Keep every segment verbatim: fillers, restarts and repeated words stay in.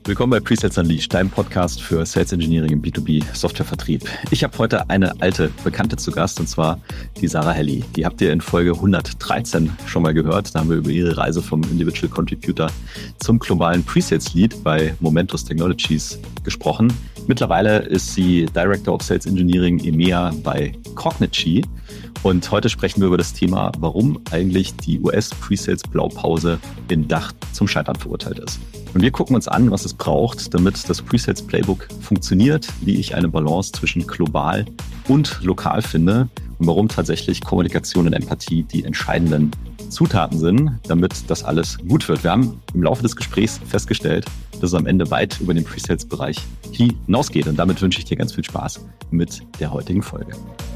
Willkommen bei Presales Unleashed, deinem Podcast für Sales Engineering im B zwei B Softwarevertrieb. Ich habe heute eine alte Bekannte zu Gast, und zwar die Sarah Helly. Die habt ihr in Folge hundertdreizehn schon mal gehört. Da haben wir über ihre Reise vom Individual Contributor zum globalen Presales Lead bei Momentus Technologies gesprochen. Mittlerweile ist sie Director of Sales Engineering E M E A bei Cognigy. Und heute sprechen wir über das Thema, warum eigentlich die U S-Presales-Blaupause in Dach zum Scheitern verurteilt ist. Und wir gucken uns an, was es braucht, damit das Presales-Playbook funktioniert, wie ich eine Balance zwischen global und lokal finde und warum tatsächlich Kommunikation und Empathie die entscheidenden Zutaten sind, damit das alles gut wird. Wir haben im Laufe des Gesprächs festgestellt, dass es am Ende weit über den Presales-Bereich hinausgeht. Und damit wünsche ich dir ganz viel Spaß mit der heutigen Folge.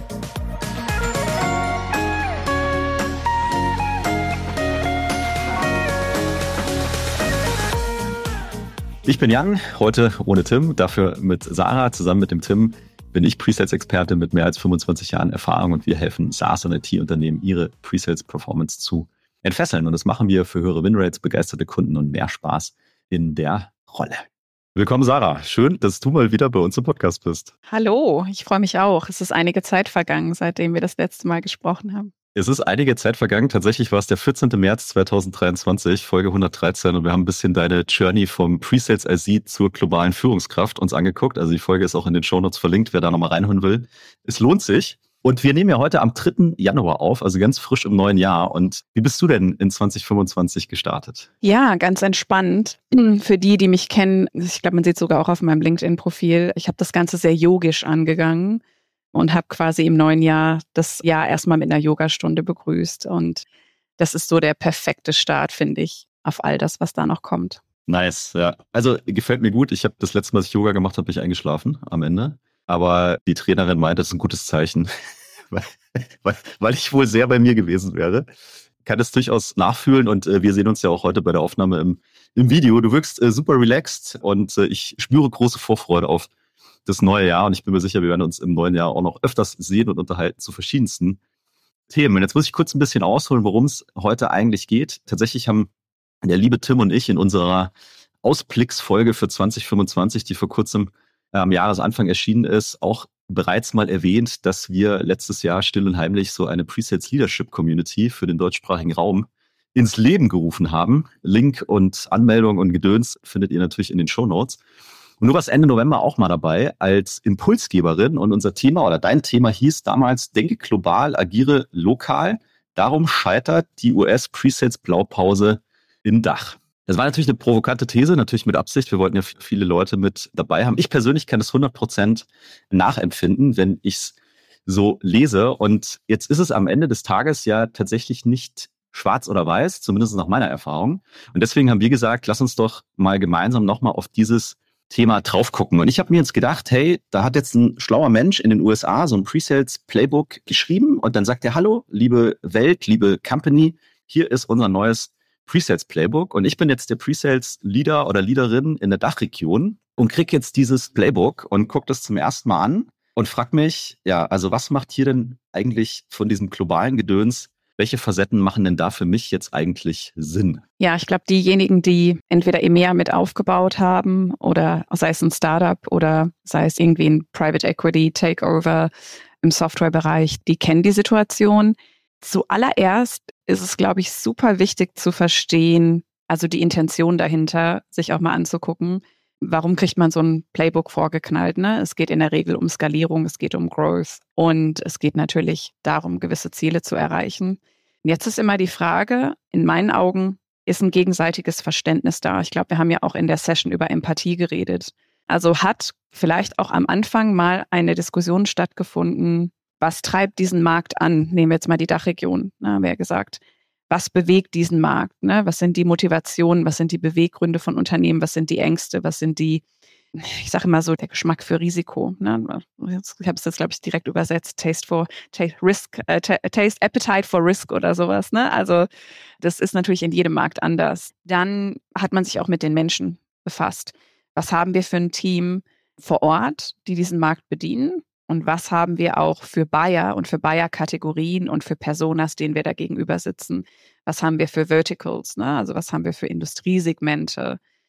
Ich bin Jan, heute ohne Tim, dafür mit Sarah. Zusammen mit dem Tim bin ich Presales-Experte mit mehr als fünfundzwanzig Jahren Erfahrung und wir helfen SaaS- und I T-Unternehmen, ihre Presales-Performance zu entfesseln. Und das machen wir für höhere Winrates, begeisterte Kunden und mehr Spaß in der Rolle. Willkommen, Sarah. Schön, dass du mal wieder bei uns im Podcast bist. Hallo, ich freue mich auch. Es ist einige Zeit vergangen, seitdem wir das letzte Mal gesprochen haben. Es ist einige Zeit vergangen. Tatsächlich war es der vierzehnten März zweitausenddreiundzwanzig, Folge hundertdreizehn, und wir haben ein bisschen deine Journey vom Presales I C zur globalen Führungskraft uns angeguckt. Also die Folge ist auch in den Shownotes verlinkt, wer da nochmal reinhören will. Es lohnt sich. Und wir nehmen ja heute am dritten Januar auf, also ganz frisch im neuen Jahr. Und wie bist du denn in zwanzig fünfundzwanzig gestartet? Ja, ganz entspannt. Für die, die mich kennen, ich glaube, man sieht sogar auch auf meinem LinkedIn-Profil, ich habe das Ganze sehr yogisch angegangen und habe quasi im neuen Jahr das Jahr erstmal mit einer Yogastunde begrüßt. Und das ist so der perfekte Start, finde ich, auf all das, was da noch kommt. Nice, ja. Also gefällt mir gut. Ich habe das letzte Mal, als ich Yoga gemacht habe, bin ich eingeschlafen am Ende. Aber die Trainerin meinte, das ist ein gutes Zeichen, weil, weil, weil ich wohl sehr bei mir gewesen wäre. Kann das durchaus nachfühlen und äh, wir sehen uns ja auch heute bei der Aufnahme im, im Video. Du wirkst äh, super relaxed und äh, ich spüre große Vorfreude auf das neue Jahr und ich bin mir sicher, wir werden uns im neuen Jahr auch noch öfters sehen und unterhalten zu verschiedensten Themen. Und jetzt muss ich kurz ein bisschen ausholen, worum es heute eigentlich geht. Tatsächlich haben der liebe Tim und ich in unserer Ausblicksfolge für zwanzig fünfundzwanzig, die vor kurzem äh, am Jahresanfang erschienen ist, auch bereits mal erwähnt, dass wir letztes Jahr still und heimlich so eine Presales Leadership Community für den deutschsprachigen Raum ins Leben gerufen haben. Link und Anmeldung und Gedöns findet ihr natürlich in den Shownotes. Und du warst Ende November auch mal dabei als Impulsgeberin und unser Thema oder dein Thema hieß damals, denke global, agiere lokal. Darum scheitert die U S-Presales-Blaupause in Dach. Das war natürlich eine provokante These, natürlich mit Absicht. Wir wollten ja viele Leute mit dabei haben. Ich persönlich kann das hundert Prozent nachempfinden, wenn ich es so lese. Und jetzt ist es am Ende des Tages ja tatsächlich nicht schwarz oder weiß, zumindest nach meiner Erfahrung. Und deswegen haben wir gesagt, lass uns doch mal gemeinsam nochmal auf dieses Thema drauf gucken. Und ich habe mir jetzt gedacht, hey, da hat jetzt ein schlauer Mensch in den U S A so ein Presales-Playbook geschrieben und dann sagt er, hallo, liebe Welt, liebe Company, hier ist unser neues Presales-Playbook und ich bin jetzt der Presales-Leader oder Leaderin in der Dachregion und kriege jetzt dieses Playbook und gucke das zum ersten Mal an und frage mich, ja, also was macht hier denn eigentlich von diesem globalen Gedöns, welche Facetten machen denn da für mich jetzt eigentlich Sinn? Ja, ich glaube, diejenigen, die entweder E M E A mit aufgebaut haben oder sei es ein Startup oder sei es irgendwie ein Private Equity Takeover im Softwarebereich, die kennen die Situation. Zuallererst ist es, glaube ich, super wichtig zu verstehen, also die Intention dahinter, sich auch mal anzugucken. Warum kriegt man so ein Playbook vorgeknallt? Ne? Es geht in der Regel um Skalierung, es geht um Growth und es geht natürlich darum, gewisse Ziele zu erreichen. Jetzt ist immer die Frage, in meinen Augen ist ein gegenseitiges Verständnis da. Ich glaube, wir haben ja auch in der Session über Empathie geredet. Also hat vielleicht auch am Anfang mal eine Diskussion stattgefunden, was treibt diesen Markt an? Nehmen wir jetzt mal die Dachregion, ne, haben wir ja gesagt. Was bewegt diesen Markt? Ne? Was sind die Motivationen? Was sind die Beweggründe von Unternehmen? Was sind die Ängste? Was sind die, ich sage immer so, der Geschmack für Risiko? Ne? Ich habe es jetzt, glaube ich, direkt übersetzt. Taste for taste, Risk, äh, Taste Appetite for Risk oder sowas. Ne? Also das ist natürlich in jedem Markt anders. Dann hat man sich auch mit den Menschen befasst. Was haben wir für ein Team vor Ort, die diesen Markt bedienen? Und was haben wir auch für Buyer und für Buyer-Kategorien und für Personas, denen wir da gegenüber sitzen? Was haben wir für Verticals? Ne? Also was haben wir für Industriesegmente?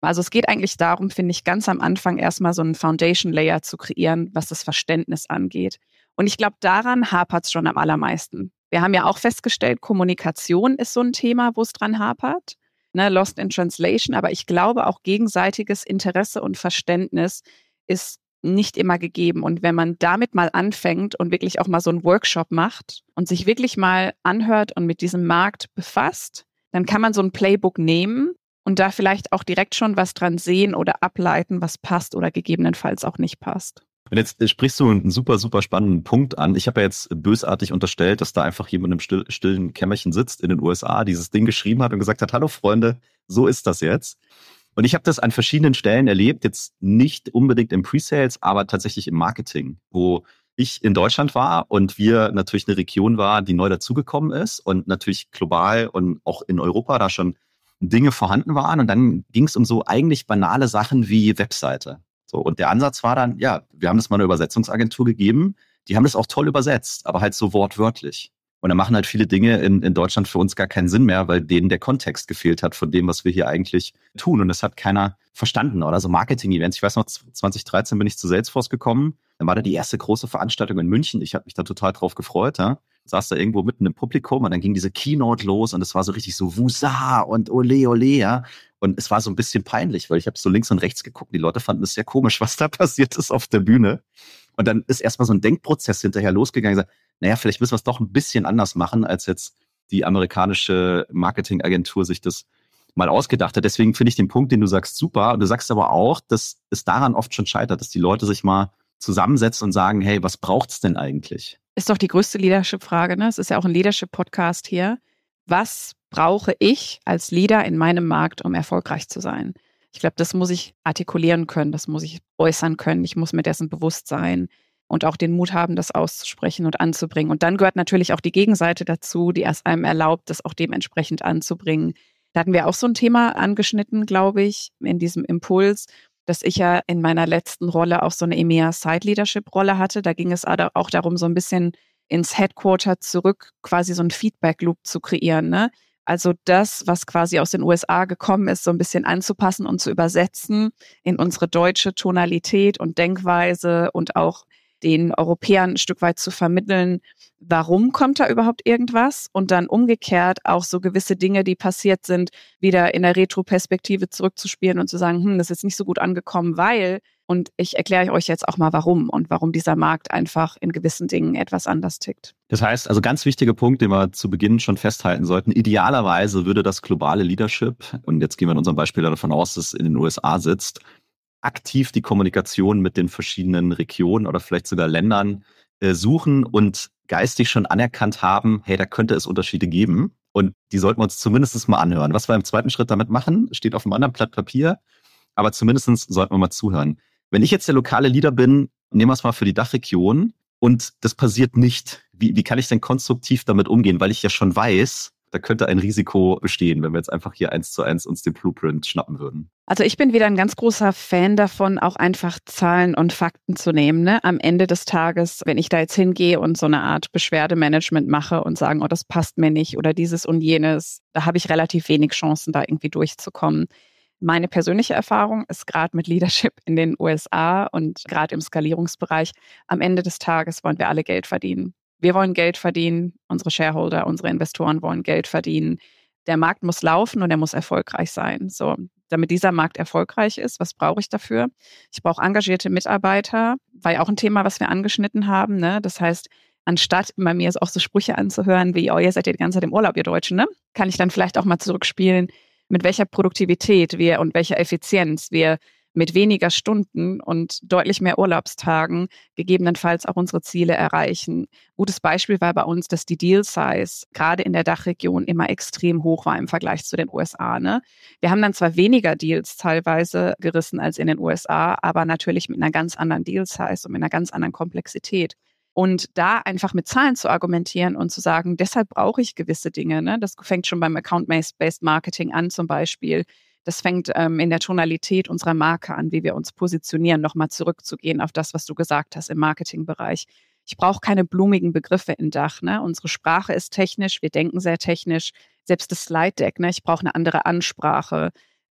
Also es geht eigentlich darum, finde ich, ganz am Anfang erstmal so einen Foundation Layer zu kreieren, was das Verständnis angeht. Und ich glaube, daran hapert es schon am allermeisten. Wir haben ja auch festgestellt, Kommunikation ist so ein Thema, wo es dran hapert, ne, Lost in Translation. Aber ich glaube, auch gegenseitiges Interesse und Verständnis ist nicht immer gegeben. Und wenn man damit mal anfängt und wirklich auch mal so einen Workshop macht und sich wirklich mal anhört und mit diesem Markt befasst, dann kann man so ein Playbook nehmen und da vielleicht auch direkt schon was dran sehen oder ableiten, was passt oder gegebenenfalls auch nicht passt. Und jetzt sprichst du einen super, super spannenden Punkt an. Ich habe ja jetzt bösartig unterstellt, dass da einfach jemand im still, stillen Kämmerchen sitzt in den U S A, dieses Ding geschrieben hat und gesagt hat, hallo Freunde, so ist das jetzt. Und ich habe das an verschiedenen Stellen erlebt, jetzt nicht unbedingt im Pre-Sales, aber tatsächlich im Marketing, wo ich in Deutschland war und wir natürlich eine Region war, die neu dazugekommen ist und natürlich global und auch in Europa da schon Dinge vorhanden waren. Und dann ging es um so eigentlich banale Sachen wie Webseite. So, und der Ansatz war dann, ja, wir haben das mal einer Übersetzungsagentur gegeben, die haben das auch toll übersetzt, aber halt so wortwörtlich. Und dann machen halt viele Dinge in, in Deutschland für uns gar keinen Sinn mehr, weil denen der Kontext gefehlt hat von dem, was wir hier eigentlich tun. Und das hat keiner verstanden. Oder so Marketing-Events. Ich weiß noch, zwanzig dreizehn bin ich zu Salesforce gekommen. Dann war da die erste große Veranstaltung in München. Ich habe mich da total drauf gefreut. Ja. Saß da irgendwo mitten im Publikum und dann ging diese Keynote los und es war so richtig so Wusa und Ole, Ole, ja. Und es war so ein bisschen peinlich, weil ich habe so links und rechts geguckt. Die Leute fanden es sehr komisch, was da passiert ist auf der Bühne. Und dann ist erstmal so ein Denkprozess hinterher losgegangen. Ich sag, naja, vielleicht müssen wir es doch ein bisschen anders machen, als jetzt die amerikanische Marketingagentur sich das mal ausgedacht hat. Deswegen finde ich den Punkt, den du sagst, super. Und du sagst aber auch, dass es daran oft schon scheitert, dass die Leute sich mal zusammensetzen und sagen, hey, was braucht's denn eigentlich? Ist doch die größte Leadership-Frage, ne? Es ist ja auch ein Leadership-Podcast hier. Was brauche ich als Leader in meinem Markt, um erfolgreich zu sein? Ich glaube, das muss ich artikulieren können, das muss ich äußern können, ich muss mir dessen bewusst sein und auch den Mut haben, das auszusprechen und anzubringen. Und dann gehört natürlich auch die Gegenseite dazu, die es einem erlaubt, das auch dementsprechend anzubringen. Da hatten wir auch so ein Thema angeschnitten, glaube ich, in diesem Impuls, dass ich ja in meiner letzten Rolle auch so eine E M E A-Side-Leadership-Rolle hatte. Da ging es auch darum, so ein bisschen ins Headquarter zurück quasi so einen Feedback-Loop zu kreieren, ne? Also das, was quasi aus den U S A gekommen ist, so ein bisschen anzupassen und zu übersetzen in unsere deutsche Tonalität und Denkweise und auch den Europäern ein Stück weit zu vermitteln, warum kommt da überhaupt irgendwas? Und dann umgekehrt auch so gewisse Dinge, die passiert sind, wieder in der Retroperspektive zurückzuspielen und zu sagen, hm, das ist jetzt nicht so gut angekommen, weil, und ich erkläre euch jetzt auch mal warum und warum dieser Markt einfach in gewissen Dingen etwas anders tickt. Das heißt, also ganz wichtiger Punkt, den wir zu Beginn schon festhalten sollten, idealerweise würde das globale Leadership, und jetzt gehen wir in unserem Beispiel davon aus, dass es in den U S A sitzt, aktiv die Kommunikation mit den verschiedenen Regionen oder vielleicht sogar Ländern äh, suchen und geistig schon anerkannt haben, hey, da könnte es Unterschiede geben und die sollten wir uns zumindest mal anhören. Was wir im zweiten Schritt damit machen, steht auf einem anderen Blatt Papier, aber zumindest sollten wir mal zuhören. Wenn ich jetzt der lokale Leader bin, nehmen wir es mal für die Dachregion und das passiert nicht, wie, wie kann ich denn konstruktiv damit umgehen, weil ich ja schon weiß, da könnte ein Risiko bestehen, wenn wir jetzt einfach hier eins zu eins uns den Blueprint schnappen würden. Also ich bin wieder ein ganz großer Fan davon, auch einfach Zahlen und Fakten zu nehmen. Ne? Am Ende des Tages, wenn ich da jetzt hingehe und so eine Art Beschwerdemanagement mache und sagen, oh, das passt mir nicht oder dieses und jenes, da habe ich relativ wenig Chancen, da irgendwie durchzukommen. Meine persönliche Erfahrung ist gerade mit Leadership in den U S A und gerade im Skalierungsbereich, am Ende des Tages wollen wir alle Geld verdienen. Wir wollen Geld verdienen, unsere Shareholder, unsere Investoren wollen Geld verdienen. Der Markt muss laufen und er muss erfolgreich sein. So, damit dieser Markt erfolgreich ist, was brauche ich dafür? Ich brauche engagierte Mitarbeiter, war ja auch ein Thema, was wir angeschnitten haben. Ne? Das heißt, anstatt bei mir auch so Sprüche anzuhören wie, oh, ihr seid ja die ganze Zeit im Urlaub, ihr Deutschen, ne? Kann ich dann vielleicht auch mal zurückspielen, mit welcher Produktivität wir und welcher Effizienz wir mit weniger Stunden und deutlich mehr Urlaubstagen gegebenenfalls auch unsere Ziele erreichen. Gutes Beispiel war bei uns, dass die Deal-Size gerade in der Dachregion immer extrem hoch war im Vergleich zu den U S A. Ne? Wir haben dann zwar weniger Deals teilweise gerissen als in den U S A, aber natürlich mit einer ganz anderen Deal-Size und mit einer ganz anderen Komplexität. Und da einfach mit Zahlen zu argumentieren und zu sagen, deshalb brauche ich gewisse Dinge. Ne? Das fängt schon beim Account-Based Marketing an zum Beispiel. Das fängt ähm, in der Tonalität unserer Marke an, wie wir uns positionieren, nochmal zurückzugehen auf das, was du gesagt hast im Marketingbereich. Ich brauche keine blumigen Begriffe in Dach. Ne? Unsere Sprache ist technisch, wir denken sehr technisch. Selbst das Slide Deck, ne? Ich brauche eine andere Ansprache.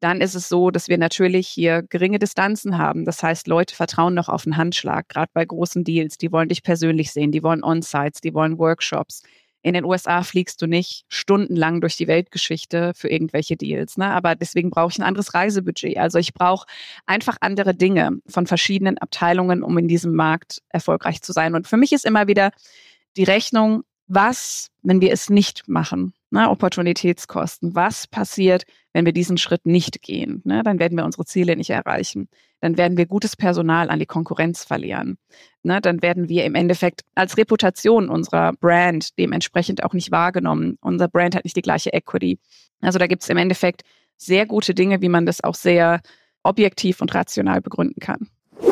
dann ist es so, dass wir natürlich hier geringe Distanzen haben. Das heißt, Leute vertrauen noch auf einen Handschlag, gerade bei großen Deals. Die wollen dich persönlich sehen, die wollen On-Sites, die wollen Workshops. In den U S A fliegst du nicht stundenlang durch die Weltgeschichte für irgendwelche Deals, ne? Aber deswegen brauche ich ein anderes Reisebudget. Also ich brauche einfach andere Dinge von verschiedenen Abteilungen, um in diesem Markt erfolgreich zu sein. Und für mich ist immer wieder die Rechnung, was, wenn wir es nicht machen? Ne? Opportunitätskosten. Was passiert, wenn wir diesen Schritt nicht gehen? Ne? Dann werden wir unsere Ziele nicht erreichen. Dann werden wir gutes Personal an die Konkurrenz verlieren. Ne? Dann werden wir im Endeffekt als Reputation unserer Brand dementsprechend auch nicht wahrgenommen. Unser Brand hat nicht die gleiche Equity. Also da gibt es im Endeffekt sehr gute Dinge, wie man das auch sehr objektiv und rational begründen kann.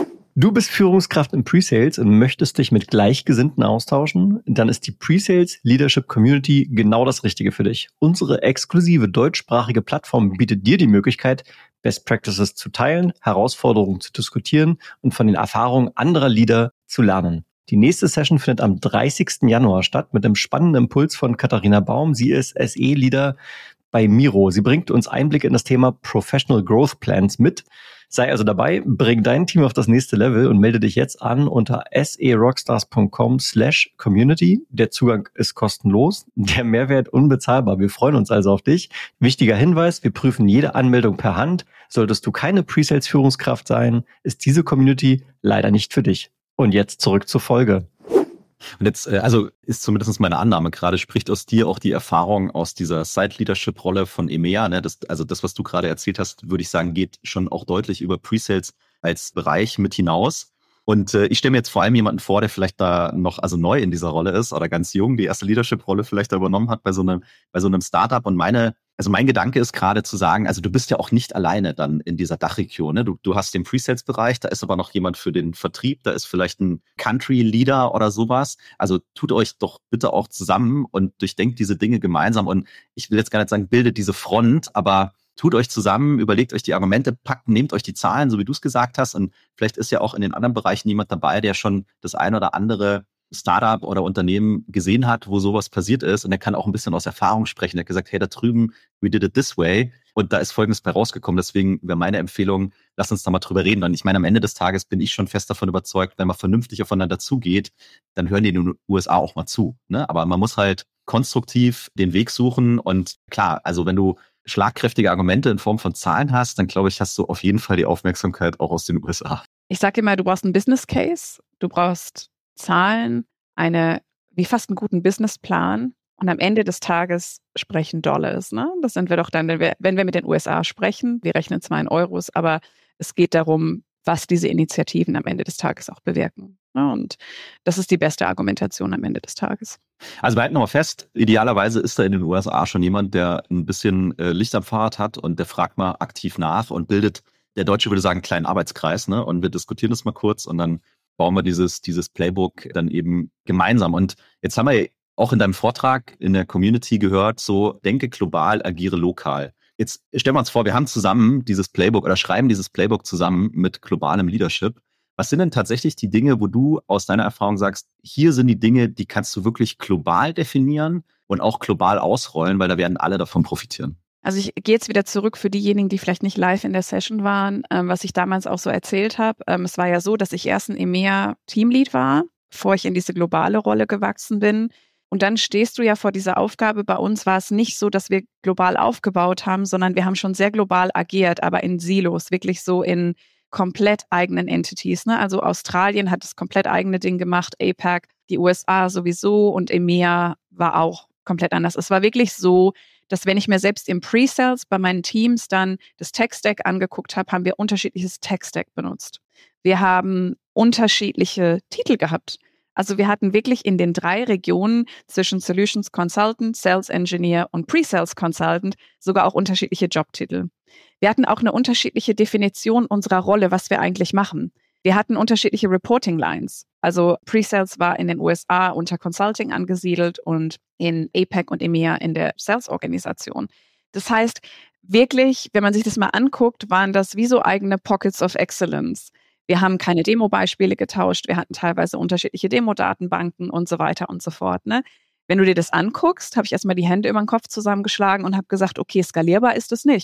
Du bist Führungskraft im Pre-Sales und möchtest dich mit Gleichgesinnten austauschen? Dann ist die Pre-Sales Leadership Community genau das Richtige für dich. Unsere exklusive deutschsprachige Plattform bietet dir die Möglichkeit, Best Practices zu teilen, Herausforderungen zu diskutieren und von den Erfahrungen anderer Leader zu lernen. Die nächste Session findet am dreißigsten Januar statt mit einem spannenden Impuls von Katharina Baum. Sie ist S E-Leader bei Miro. Sie bringt uns Einblicke in das Thema Professional Growth Plans mit. Sei also dabei, bring dein Team auf das nächste Level und melde dich jetzt an unter serockstars.com slash community. Der Zugang ist kostenlos, der Mehrwert unbezahlbar. Wir freuen uns also auf dich. Wichtiger Hinweis, wir prüfen jede Anmeldung per Hand. Solltest du keine Pre-Sales-Führungskraft sein, ist diese Community leider nicht für dich. Und jetzt zurück zur Folge. Und jetzt, also ist zumindest meine Annahme gerade, spricht aus dir auch die Erfahrung aus dieser Site-Leadership-Rolle von E M E A. Ne? Das, also das, was du gerade erzählt hast, würde ich sagen, geht schon auch deutlich über Pre-Sales als Bereich mit hinaus. Und äh, ich stelle mir jetzt vor allem jemanden vor, der vielleicht da noch also neu in dieser Rolle ist oder ganz jung, die erste Leadership-Rolle vielleicht da übernommen hat bei so einem, bei so einem Startup. Und meine Also mein Gedanke ist gerade zu sagen, also du bist ja auch nicht alleine dann in dieser Dachregion. Ne? Du, du hast den Pre-Sales-Bereich, da ist aber noch jemand für den Vertrieb, da ist vielleicht ein Country-Leader oder sowas. Also tut euch doch bitte auch zusammen und durchdenkt diese Dinge gemeinsam. Und ich will jetzt gar nicht sagen, bildet diese Front, aber tut euch zusammen, überlegt euch die Argumente, packt, nehmt euch die Zahlen, so wie du es gesagt hast. Und vielleicht ist ja auch in den anderen Bereichen jemand dabei, der schon das ein oder andere Startup oder Unternehmen gesehen hat, wo sowas passiert ist, und er kann auch ein bisschen aus Erfahrung sprechen. Er hat gesagt, hey, da drüben, we did it this way, und da ist Folgendes bei rausgekommen. Deswegen wäre meine Empfehlung, lass uns da mal drüber reden. Und ich meine, am Ende des Tages bin ich schon fest davon überzeugt, wenn man vernünftig aufeinander zugeht, dann hören die in den U S A auch mal zu. Ne? Aber man muss halt konstruktiv den Weg suchen, und klar, also wenn du schlagkräftige Argumente in Form von Zahlen hast, dann glaube ich, hast du auf jeden Fall die Aufmerksamkeit auch aus den U S A. Ich sage immer, du brauchst einen Business Case, du brauchst Zahlen, eine, wie fast einen guten Businessplan, und am Ende des Tages sprechen Dollars. Ne? Das sind wir doch dann, wenn wir, wenn wir mit den U S A sprechen, wir rechnen zwar in Euros, aber es geht darum, was diese Initiativen am Ende des Tages auch bewirken. Ne? Und das ist die beste Argumentation am Ende des Tages. Also wir halten nochmal fest, idealerweise ist da in den U S A schon jemand, der ein bisschen äh, Licht am Fahrrad hat, und der fragt mal aktiv nach und bildet, der Deutsche würde sagen, einen kleinen Arbeitskreis, ne? Und wir diskutieren das mal kurz, und dann bauen wir dieses, dieses Playbook dann eben gemeinsam. Und jetzt haben wir auch in deinem Vortrag in der Community gehört, so denke global, agiere lokal. Jetzt stellen wir uns vor, wir haben zusammen dieses Playbook oder schreiben dieses Playbook zusammen mit globalem Leadership. Was sind denn tatsächlich die Dinge, wo du aus deiner Erfahrung sagst, hier sind die Dinge, die kannst du wirklich global definieren und auch global ausrollen, weil da werden alle davon profitieren? Also ich gehe jetzt wieder zurück für diejenigen, die vielleicht nicht live in der Session waren, ähm, was ich damals auch so erzählt habe. Ähm, es war ja so, dass ich erst ein E M E A-Teamlead war, bevor ich in diese globale Rolle gewachsen bin. Und dann stehst du ja vor dieser Aufgabe. Bei uns war es nicht so, dass wir global aufgebaut haben, sondern wir haben schon sehr global agiert, aber in Silos, wirklich so in komplett eigenen Entities. Ne? Also Australien hat das komplett eigene Ding gemacht, A PAC, die U S A sowieso, und E M E A war auch komplett anders. Es war wirklich so, dass wenn ich mir selbst im Pre-Sales bei meinen Teams dann das Tech-Stack angeguckt habe, haben wir unterschiedliches Tech-Stack benutzt. Wir haben unterschiedliche Titel gehabt. Also wir hatten wirklich in den drei Regionen zwischen Solutions Consultant, Sales Engineer und Pre-Sales Consultant sogar auch unterschiedliche Jobtitel. Wir hatten auch eine unterschiedliche Definition unserer Rolle, was wir eigentlich machen. Wir hatten unterschiedliche Reporting Lines. Also Pre-Sales war in den U S A unter Consulting angesiedelt und in A PAC und E M E A in der Sales-Organisation. Das heißt, wirklich, wenn man sich das mal anguckt, waren das wie so eigene Pockets of Excellence. Wir haben keine Demo-Beispiele getauscht, wir hatten teilweise unterschiedliche Demo-Datenbanken und so weiter und so fort. Ne? Wenn du dir das anguckst, habe ich erstmal die Hände über den Kopf zusammengeschlagen und habe gesagt, okay, skalierbar ist es nicht.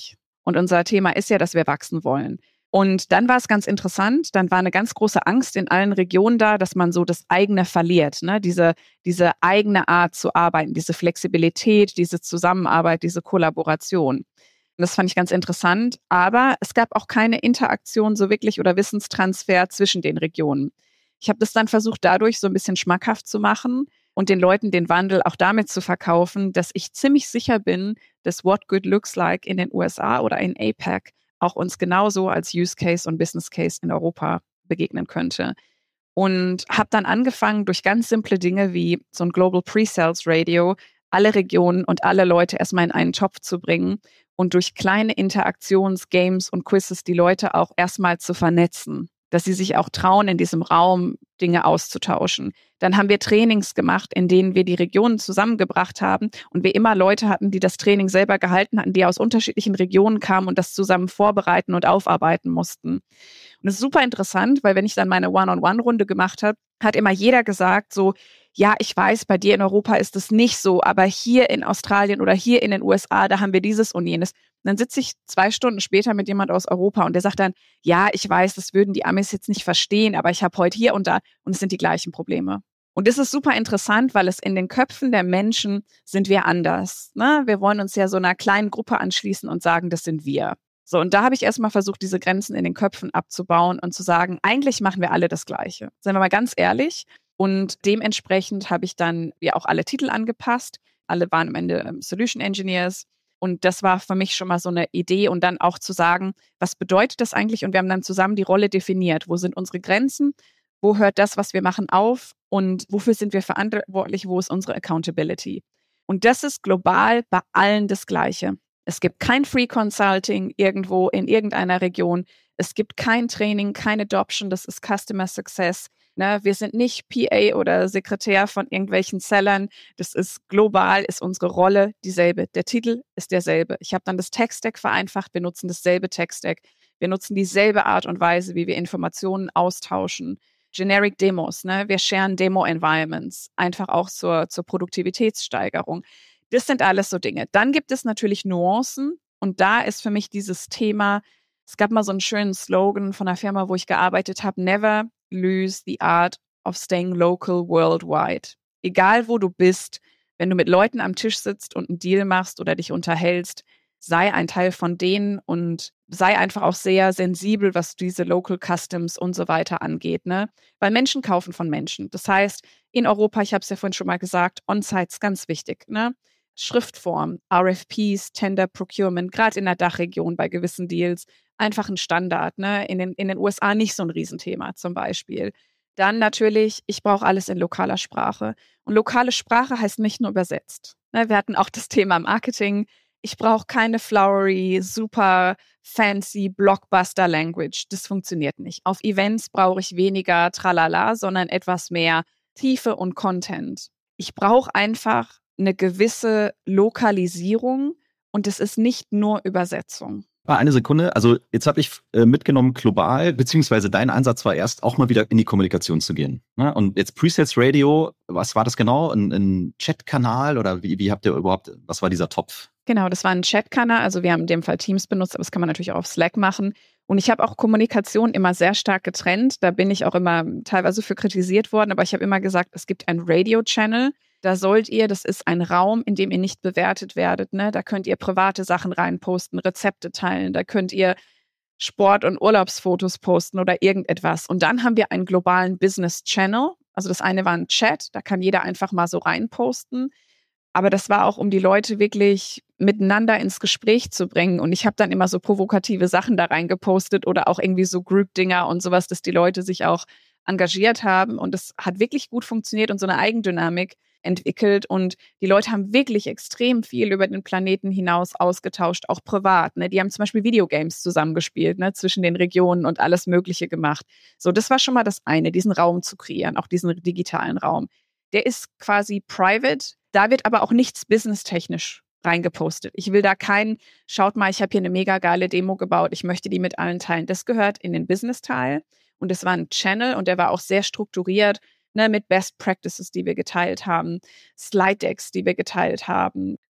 Und unser Thema ist ja, dass wir wachsen wollen. Und dann war es ganz interessant, dann war eine ganz große Angst in allen Regionen da, dass man so das eigene verliert, ne? Diese, diese eigene Art zu arbeiten, diese Flexibilität, diese Zusammenarbeit, diese Kollaboration. Und das fand ich ganz interessant, aber es gab auch keine Interaktion so wirklich oder Wissenstransfer zwischen den Regionen. Ich habe das dann versucht, dadurch so ein bisschen schmackhaft zu machen und den Leuten den Wandel auch damit zu verkaufen, dass ich ziemlich sicher bin, dass What Good Looks Like in den U S A oder in A P E C auch uns genauso als Use Case und Business Case in Europa begegnen könnte. Und habe dann angefangen, durch ganz simple Dinge wie so ein Global Pre-Sales Radio alle Regionen und alle Leute erstmal in einen Topf zu bringen und durch kleine Interaktions-, Games und Quizzes die Leute auch erstmal zu vernetzen, dass sie sich auch trauen, in diesem Raum Dinge auszutauschen. Dann haben wir Trainings gemacht, in denen wir die Regionen zusammengebracht haben und wir immer Leute hatten, die das Training selber gehalten hatten, die aus unterschiedlichen Regionen kamen und das zusammen vorbereiten und aufarbeiten mussten. Und das ist super interessant, weil wenn ich dann meine One-on-One-Runde gemacht habe, hat immer jeder gesagt so, ja, ich weiß, bei dir in Europa ist es nicht so, aber hier in Australien oder hier in den U S A, da haben wir dieses und jenes. Und dann sitze ich zwei Stunden später mit jemand aus Europa und der sagt dann, ja, ich weiß, das würden die Amis jetzt nicht verstehen, aber ich habe heute hier und da und es sind die gleichen Probleme. Und das ist super interessant, weil es in den Köpfen der Menschen sind wir anders. Ne? Wir wollen uns ja so einer kleinen Gruppe anschließen und sagen, das sind wir. So, und da habe ich erstmal versucht, diese Grenzen in den Köpfen abzubauen und zu sagen, eigentlich machen wir alle das Gleiche. Seien wir mal ganz ehrlich. Und dementsprechend habe ich dann ja auch alle Titel angepasst. Alle waren am Ende ähm, Solution Engineers. Und das war für mich schon mal so eine Idee und dann auch zu sagen, was bedeutet das eigentlich? Und wir haben dann zusammen die Rolle definiert. Wo sind unsere Grenzen? Wo hört das, was wir machen, auf? Und wofür sind wir verantwortlich? Wo ist unsere Accountability? Und das ist global bei allen das Gleiche. Es gibt kein Free Consulting irgendwo in irgendeiner Region. Es gibt kein Training, kein Adoption. Das ist Customer Success. Ne, wir sind nicht P A oder Sekretär von irgendwelchen Sellern. Das ist global, ist unsere Rolle dieselbe. Der Titel ist derselbe. Ich habe dann das Tech-Stack vereinfacht. Wir nutzen dasselbe Tech-Stack. Wir nutzen dieselbe Art und Weise, wie wir Informationen austauschen. Generic Demos, ne? Wir sharen Demo-Environments, einfach auch zur, zur Produktivitätssteigerung. Das sind alles so Dinge. Dann gibt es natürlich Nuancen und da ist für mich dieses Thema, es gab mal so einen schönen Slogan von einer Firma, wo ich gearbeitet habe, never lose the art of staying local worldwide. Egal wo du bist, wenn du mit Leuten am Tisch sitzt und einen Deal machst oder dich unterhältst, sei ein Teil von denen und sei einfach auch sehr sensibel, was diese Local Customs und so weiter angeht, ne? Weil Menschen kaufen von Menschen. Das heißt, in Europa, ich habe es ja vorhin schon mal gesagt, On-Site ist ganz wichtig, ne? Schriftform, R F Ps, Tender Procurement, gerade in der Dachregion bei gewissen Deals, einfach ein Standard, ne? In den, in den U S A nicht so ein Riesenthema zum Beispiel. Dann natürlich, ich brauche alles in lokaler Sprache. Und lokale Sprache heißt nicht nur übersetzt. Ne? Wir hatten auch das Thema Marketing. Ich brauche keine flowery, super fancy Blockbuster-Language. Das funktioniert nicht. Auf Events brauche ich weniger Tralala, sondern etwas mehr Tiefe und Content. Ich brauche einfach eine gewisse Lokalisierung und es ist nicht nur Übersetzung. Eine Sekunde, also jetzt habe ich äh, mitgenommen global, beziehungsweise dein Ansatz war erst auch mal wieder in die Kommunikation zu gehen. Ne? Und jetzt Pre-Sales Radio, was war das genau? Ein, ein Chat-Kanal oder wie, wie habt ihr überhaupt, was war dieser Topf? Genau, das war ein Chat-Kanal, also wir haben in dem Fall Teams benutzt, aber das kann man natürlich auch auf Slack machen. Und ich habe auch Kommunikation immer sehr stark getrennt, da bin ich auch immer teilweise für kritisiert worden, aber ich habe immer gesagt, es gibt einen Radio-Channel, da sollt ihr, das ist ein Raum, in dem ihr nicht bewertet werdet, ne? Da könnt ihr private Sachen reinposten, Rezepte teilen, da könnt ihr Sport- und Urlaubsfotos posten oder irgendetwas. Und dann haben wir einen globalen Business-Channel, also das eine war ein Chat, da kann jeder einfach mal so reinposten. Aber das war auch, um die Leute wirklich miteinander ins Gespräch zu bringen. Und ich habe dann immer so provokative Sachen da reingepostet oder auch irgendwie so Group-Dinger und sowas, dass die Leute sich auch engagiert haben. Und das hat wirklich gut funktioniert und so eine Eigendynamik entwickelt. Und die Leute haben wirklich extrem viel über den Planeten hinaus ausgetauscht, auch privat. Ne? Die haben zum Beispiel Videogames zusammengespielt, ne? Zwischen den Regionen und alles Mögliche gemacht. So, das war schon mal das eine, diesen Raum zu kreieren, auch diesen digitalen Raum. Der ist quasi private. Da wird aber auch nichts businesstechnisch reingepostet. Ich will da keinen, schaut mal, ich habe hier eine mega geile Demo gebaut, ich möchte die mit allen teilen. Das gehört in den Business-Teil und es war ein Channel und der war auch sehr strukturiert, ne, mit Best Practices, die wir geteilt haben, Slide Decks, die wir geteilt haben,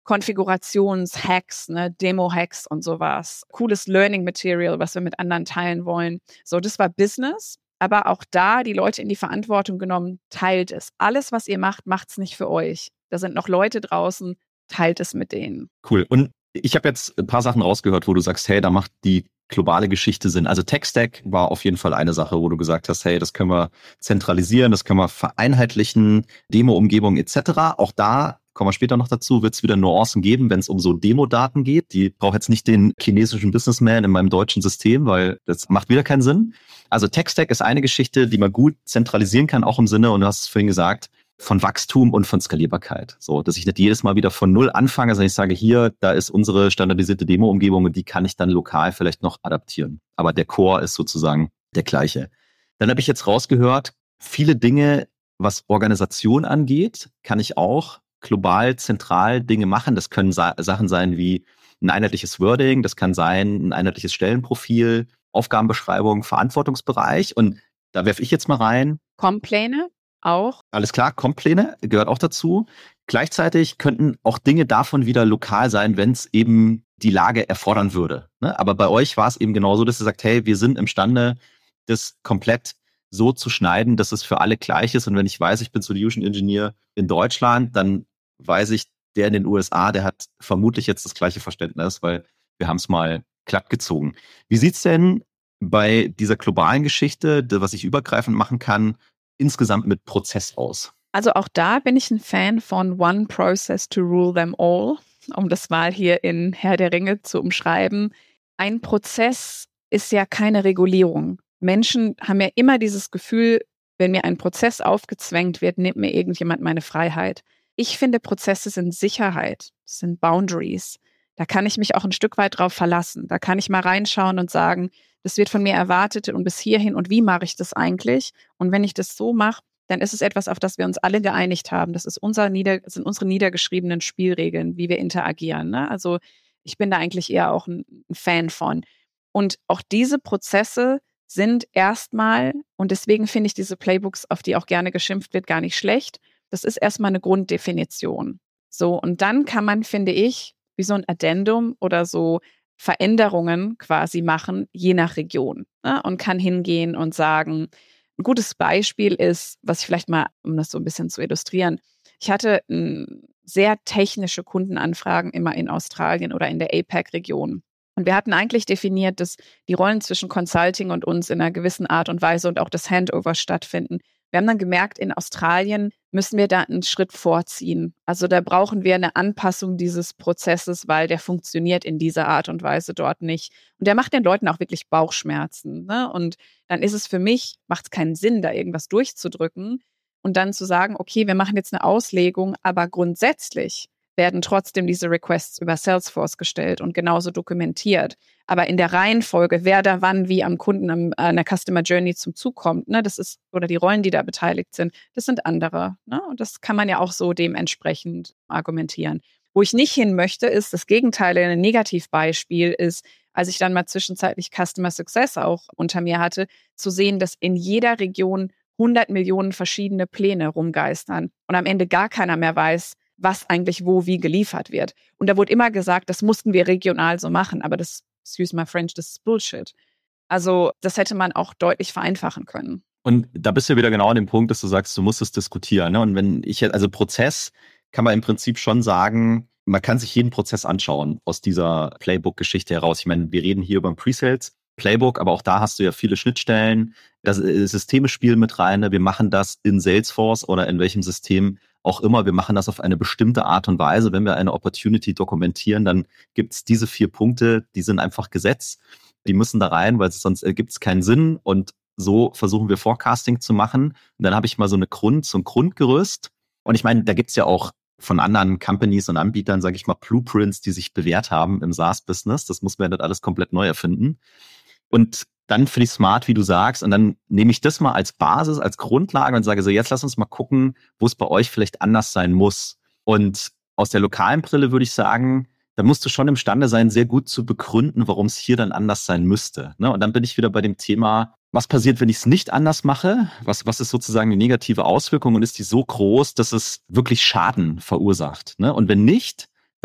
Konfigurations-Hacks, ne, Demo-Hacks und sowas. Cooles Learning-Material, was wir mit anderen teilen wollen. So, das war Business. Aber auch da die Leute in die Verantwortung genommen, teilt es. Alles, was ihr macht, macht es nicht für euch. Da sind noch Leute draußen, teilt es mit denen. Cool. Und ich habe jetzt ein paar Sachen rausgehört, wo du sagst, hey, da macht die globale Geschichte Sinn. Also Tech-Stack war auf jeden Fall eine Sache, wo du gesagt hast, hey, das können wir zentralisieren, das können wir vereinheitlichen, Demo-Umgebung et cetera. Auch da kommen wir später noch dazu, wird es wieder Nuancen geben, wenn es um so Demo-Daten geht. Die braucht jetzt nicht den chinesischen Businessman in meinem deutschen System, weil das macht wieder keinen Sinn. Also Tech-Stack ist eine Geschichte, die man gut zentralisieren kann, auch im Sinne, und du hast es vorhin gesagt, von Wachstum und von Skalierbarkeit. So, dass ich nicht jedes Mal wieder von Null anfange, sondern ich sage, hier, da ist unsere standardisierte Demo-Umgebung und die kann ich dann lokal vielleicht noch adaptieren. Aber der Core ist sozusagen der gleiche. Dann habe ich jetzt rausgehört, viele Dinge, was Organisation angeht, kann ich auch global, zentral Dinge machen. Das können Sa- Sachen sein wie ein einheitliches Wording, das kann sein ein einheitliches Stellenprofil, Aufgabenbeschreibung, Verantwortungsbereich. Und da werfe ich jetzt mal rein. Com-Pläne auch. Alles klar, Com-Pläne gehört auch dazu. Gleichzeitig könnten auch Dinge davon wieder lokal sein, wenn es eben die Lage erfordern würde. Ne? Aber bei euch war es eben genauso, dass ihr sagt, hey, wir sind imstande, das komplett so zu schneiden, dass es für alle gleich ist. Und wenn ich weiß, ich bin Solution Engineer in Deutschland, dann weiß ich, der in den U S A, der hat vermutlich jetzt das gleiche Verständnis, weil wir haben es mal glatt gezogen. Wie sieht's denn bei dieser globalen Geschichte, was ich übergreifend machen kann, insgesamt mit Prozess aus? Also auch da bin ich ein Fan von One Process to Rule Them All, um das mal hier in Herr der Ringe zu umschreiben. Ein Prozess ist ja keine Regulierung. Menschen haben ja immer dieses Gefühl, wenn mir ein Prozess aufgezwängt wird, nimmt mir irgendjemand meine Freiheit. Ich finde, Prozesse sind Sicherheit, sind Boundaries. Da kann ich mich auch ein Stück weit drauf verlassen. Da kann ich mal reinschauen und sagen, das wird von mir erwartet und bis hierhin und wie mache ich das eigentlich? Und wenn ich das so mache, dann ist es etwas, auf das wir uns alle geeinigt haben. Das ist unser Nieder, sind unsere niedergeschriebenen Spielregeln, wie wir interagieren. Ne? Also ich bin da eigentlich eher auch ein Fan von. Und auch diese Prozesse sind erstmal, und deswegen finde ich diese Playbooks, auf die auch gerne geschimpft wird, gar nicht schlecht. Das ist erstmal eine Grunddefinition. So, und dann kann man, finde ich, wie so ein Addendum oder so Veränderungen quasi machen, je nach Region. Ne? Und kann hingehen und sagen, ein gutes Beispiel ist, was ich vielleicht mal, um das so ein bisschen zu illustrieren, ich hatte m, sehr technische Kundenanfragen immer in Australien oder in der A PAC Region. Und wir hatten eigentlich definiert, dass die Rollen zwischen Consulting und uns in einer gewissen Art und Weise und auch das Handover stattfinden. Wir haben dann gemerkt, in Australien müssen wir da einen Schritt vorziehen. Also da brauchen wir eine Anpassung dieses Prozesses, weil der funktioniert in dieser Art und Weise dort nicht. Und der macht den Leuten auch wirklich Bauchschmerzen. Ne? Und dann ist es für mich, macht es keinen Sinn, da irgendwas durchzudrücken und dann zu sagen, okay, wir machen jetzt eine Auslegung, aber grundsätzlich werden trotzdem diese Requests über Salesforce gestellt und genauso dokumentiert. Aber in der Reihenfolge, wer da wann wie am Kunden am, an der Customer Journey zum Zug kommt, ne, das ist, oder die Rollen, die da beteiligt sind, das sind andere. Ne? Und das kann man ja auch so dementsprechend argumentieren. Wo ich nicht hin möchte, ist das Gegenteil, ein Negativbeispiel ist, als ich dann mal zwischenzeitlich Customer Success auch unter mir hatte, zu sehen, dass in jeder Region hundert Millionen verschiedene Pläne rumgeistern und am Ende gar keiner mehr weiß, was eigentlich wo wie geliefert wird. Und da wurde immer gesagt, das mussten wir regional so machen, aber das, excuse my French, das ist Bullshit. Also das hätte man auch deutlich vereinfachen können. Und da bist du wieder genau an dem Punkt, dass du sagst, du musst es diskutieren. Ne? Und wenn ich jetzt, also Prozess kann man im Prinzip schon sagen, man kann sich jeden Prozess anschauen aus dieser Playbook-Geschichte heraus. Ich meine, wir reden hier über ein Pre-Sales Playbook, aber auch da hast du ja viele Schnittstellen. Das Systeme spielen mit rein. Ne? Wir machen das in Salesforce oder in welchem System auch immer. Wir machen das auf eine bestimmte Art und Weise. Wenn wir eine Opportunity dokumentieren, dann gibt es diese vier Punkte, die sind einfach Gesetz. Die müssen da rein, weil sonst ergibt es keinen Sinn. Und so versuchen wir Forecasting zu machen. Und dann habe ich mal so eine Grund, so ein Grundgerüst. Und ich meine, da gibt es ja auch von anderen Companies und Anbietern, sage ich mal, Blueprints, die sich bewährt haben im SaaS-Business. Das muss man ja nicht alles komplett neu erfinden. Und dann finde ich smart, wie du sagst, und dann nehme ich das mal als Basis, als Grundlage und sage so, jetzt lass uns mal gucken, wo es bei euch vielleicht anders sein muss. Und aus der lokalen Brille würde ich sagen, da musst du schon imstande sein, sehr gut zu begründen, warum es hier dann anders sein müsste. Und dann bin ich wieder bei dem Thema, was passiert, wenn ich es nicht anders mache? Was, was ist sozusagen die negative Auswirkung und ist die so groß, dass es wirklich Schaden verursacht? Und wenn nicht,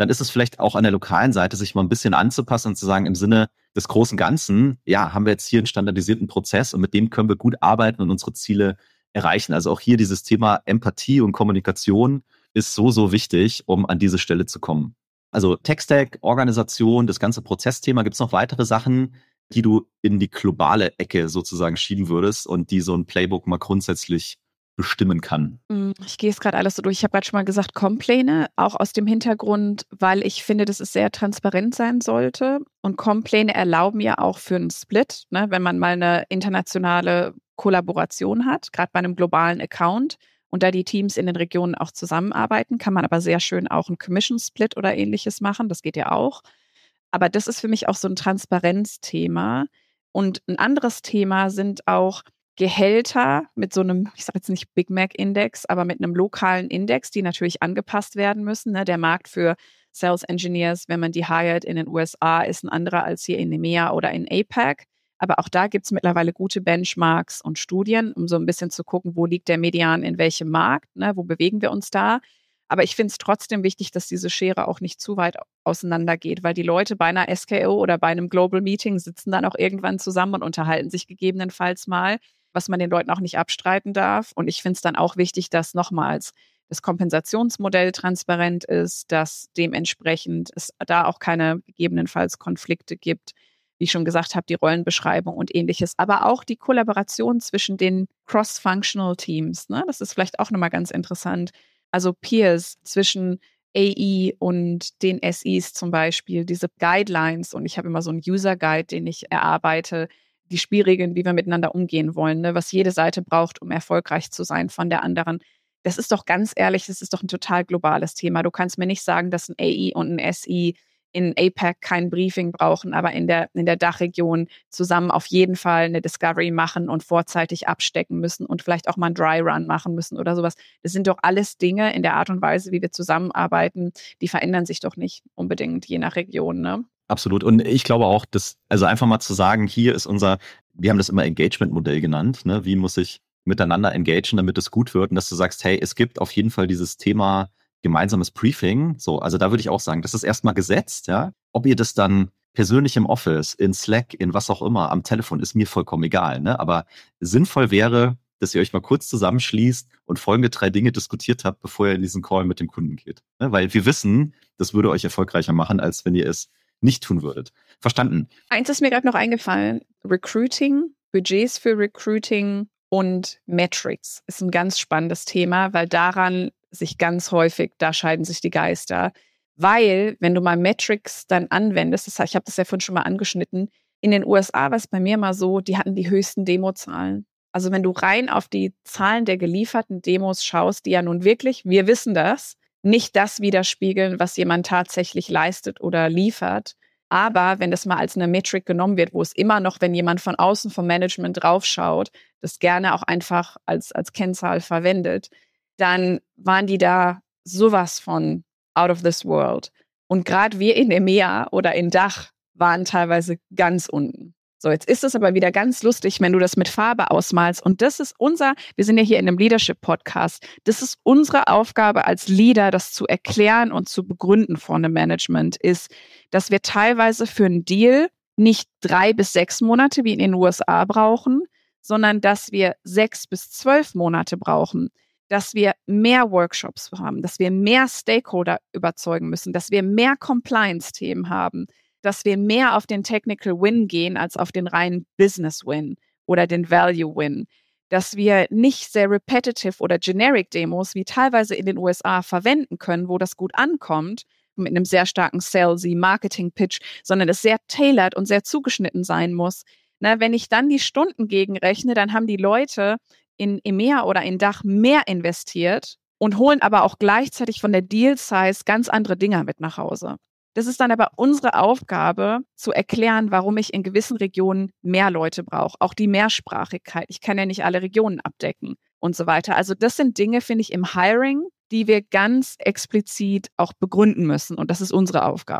dann ist es vielleicht auch an der lokalen Seite, sich mal ein bisschen anzupassen und zu sagen, im Sinne des großen Ganzen, ja, haben wir jetzt hier einen standardisierten Prozess und mit dem können wir gut arbeiten und unsere Ziele erreichen. Also auch hier dieses Thema Empathie und Kommunikation ist so, so wichtig, um an diese Stelle zu kommen. Also Tech-Stack, Organisation, das ganze Prozessthema. Gibt es noch weitere Sachen, die du in die globale Ecke sozusagen schieben würdest und die so ein Playbook mal grundsätzlich bestimmen kann? Ich gehe es gerade alles so durch. Ich habe gerade schon mal gesagt, Com-Pläne, auch aus dem Hintergrund, weil ich finde, dass es sehr transparent sein sollte. Und Com-Pläne erlauben ja auch für einen Split, ne, wenn man mal eine internationale Kollaboration hat, gerade bei einem globalen Account. Und da die Teams in den Regionen auch zusammenarbeiten, kann man aber sehr schön auch einen Commission-Split oder ähnliches machen. Das geht ja auch. Aber das ist für mich auch so ein Transparenzthema. Und ein anderes Thema sind auch Gehälter mit so einem, ich sage jetzt nicht Big Mac-Index, aber mit einem lokalen Index, die natürlich angepasst werden müssen. Ne? Der Markt für Sales Engineers, wenn man die hired in den U S A, ist ein anderer als hier in EMEA oder in A PAC. Aber auch da gibt es mittlerweile gute Benchmarks und Studien, um so ein bisschen zu gucken, wo liegt der Median in welchem Markt, ne? Wo bewegen wir uns da. Aber ich finde es trotzdem wichtig, dass diese Schere auch nicht zu weit auseinander geht, weil die Leute bei einer S K O oder bei einem Global Meeting sitzen dann auch irgendwann zusammen und unterhalten sich gegebenenfalls mal, was man den Leuten auch nicht abstreiten darf. Und ich finde es dann auch wichtig, dass nochmals das Kompensationsmodell transparent ist, dass dementsprechend es da auch keine gegebenenfalls Konflikte gibt. Wie ich schon gesagt habe, die Rollenbeschreibung und ähnliches, aber auch die Kollaboration zwischen den Cross-Functional Teams. Ne? Das ist vielleicht auch nochmal ganz interessant. Also Peers zwischen A E und den S Es zum Beispiel, diese Guidelines. Und ich habe immer so einen User-Guide, den ich erarbeite, die Spielregeln, wie wir miteinander umgehen wollen, ne? Was jede Seite braucht, um erfolgreich zu sein von der anderen. Das ist doch ganz ehrlich, das ist doch ein total globales Thema. Du kannst mir nicht sagen, dass ein A E und ein S E in A PAC kein Briefing brauchen, aber in der, in der Dachregion zusammen auf jeden Fall eine Discovery machen und vorzeitig abstecken müssen und vielleicht auch mal einen Dry Run machen müssen oder sowas. Das sind doch alles Dinge in der Art und Weise, wie wir zusammenarbeiten, die verändern sich doch nicht unbedingt je nach Region, ne? Absolut. Und ich glaube auch, dass, also einfach mal zu sagen, hier ist unser, wir haben das immer Engagement-Modell genannt, ne? Wie muss ich miteinander engagieren, damit es gut wird? Und dass du sagst, hey, es gibt auf jeden Fall dieses Thema gemeinsames Briefing. So, also da würde ich auch sagen, das ist erstmal gesetzt, ja. Ob ihr das dann persönlich im Office, in Slack, in was auch immer, am Telefon, ist mir vollkommen egal, ne? Aber sinnvoll wäre, dass ihr euch mal kurz zusammenschließt und folgende drei Dinge diskutiert habt, bevor ihr in diesen Call mit dem Kunden geht. Ne? Weil wir wissen, das würde euch erfolgreicher machen, als wenn ihr es nicht tun würdet. Verstanden. Eins ist mir gerade noch eingefallen. Recruiting, Budgets für Recruiting und Metrics ist ein ganz spannendes Thema, weil daran sich ganz häufig, da scheiden sich die Geister. Weil, wenn du mal Metrics dann anwendest, das heißt, ich habe das ja vorhin schon mal angeschnitten, in den U S A war es bei mir mal so, die hatten die höchsten Demozahlen. Also wenn du rein auf die Zahlen der gelieferten Demos schaust, die ja nun wirklich, wir wissen das, nicht das widerspiegeln, was jemand tatsächlich leistet oder liefert. Aber wenn das mal als eine Metric genommen wird, wo es immer noch, wenn jemand von außen vom Management draufschaut, das gerne auch einfach als, als Kennzahl verwendet, dann waren die da sowas von out of this world. Und gerade wir in EMEA oder in Dach waren teilweise ganz unten. So, jetzt ist es aber wieder ganz lustig, wenn du das mit Farbe ausmalst. Und das ist unser, wir sind ja hier in einem Leadership-Podcast, das ist unsere Aufgabe als Leader, das zu erklären und zu begründen vor einem Management, ist, dass wir teilweise für einen Deal nicht drei bis sechs Monate wie in den U S A brauchen, sondern dass wir sechs bis zwölf Monate brauchen, dass wir mehr Workshops haben, dass wir mehr Stakeholder überzeugen müssen, dass wir mehr Compliance-Themen haben, dass wir mehr auf den Technical Win gehen als auf den reinen Business Win oder den Value Win. Dass wir nicht sehr repetitive oder generic Demos wie teilweise in den U S A verwenden können, wo das gut ankommt, mit einem sehr starken salesy Marketing-Pitch, sondern es sehr tailored und sehr zugeschnitten sein muss. Na, wenn ich dann die Stunden gegenrechne, dann haben die Leute in EMEA oder in Dach mehr investiert und holen aber auch gleichzeitig von der Deal-Size ganz andere Dinger mit nach Hause. Das ist dann aber unsere Aufgabe, zu erklären, warum ich in gewissen Regionen mehr Leute brauche. Auch die Mehrsprachigkeit. Ich kann ja nicht alle Regionen abdecken und so weiter. Also das sind Dinge, finde ich, im Hiring, die wir ganz explizit auch begründen müssen. Und das ist unsere Aufgabe.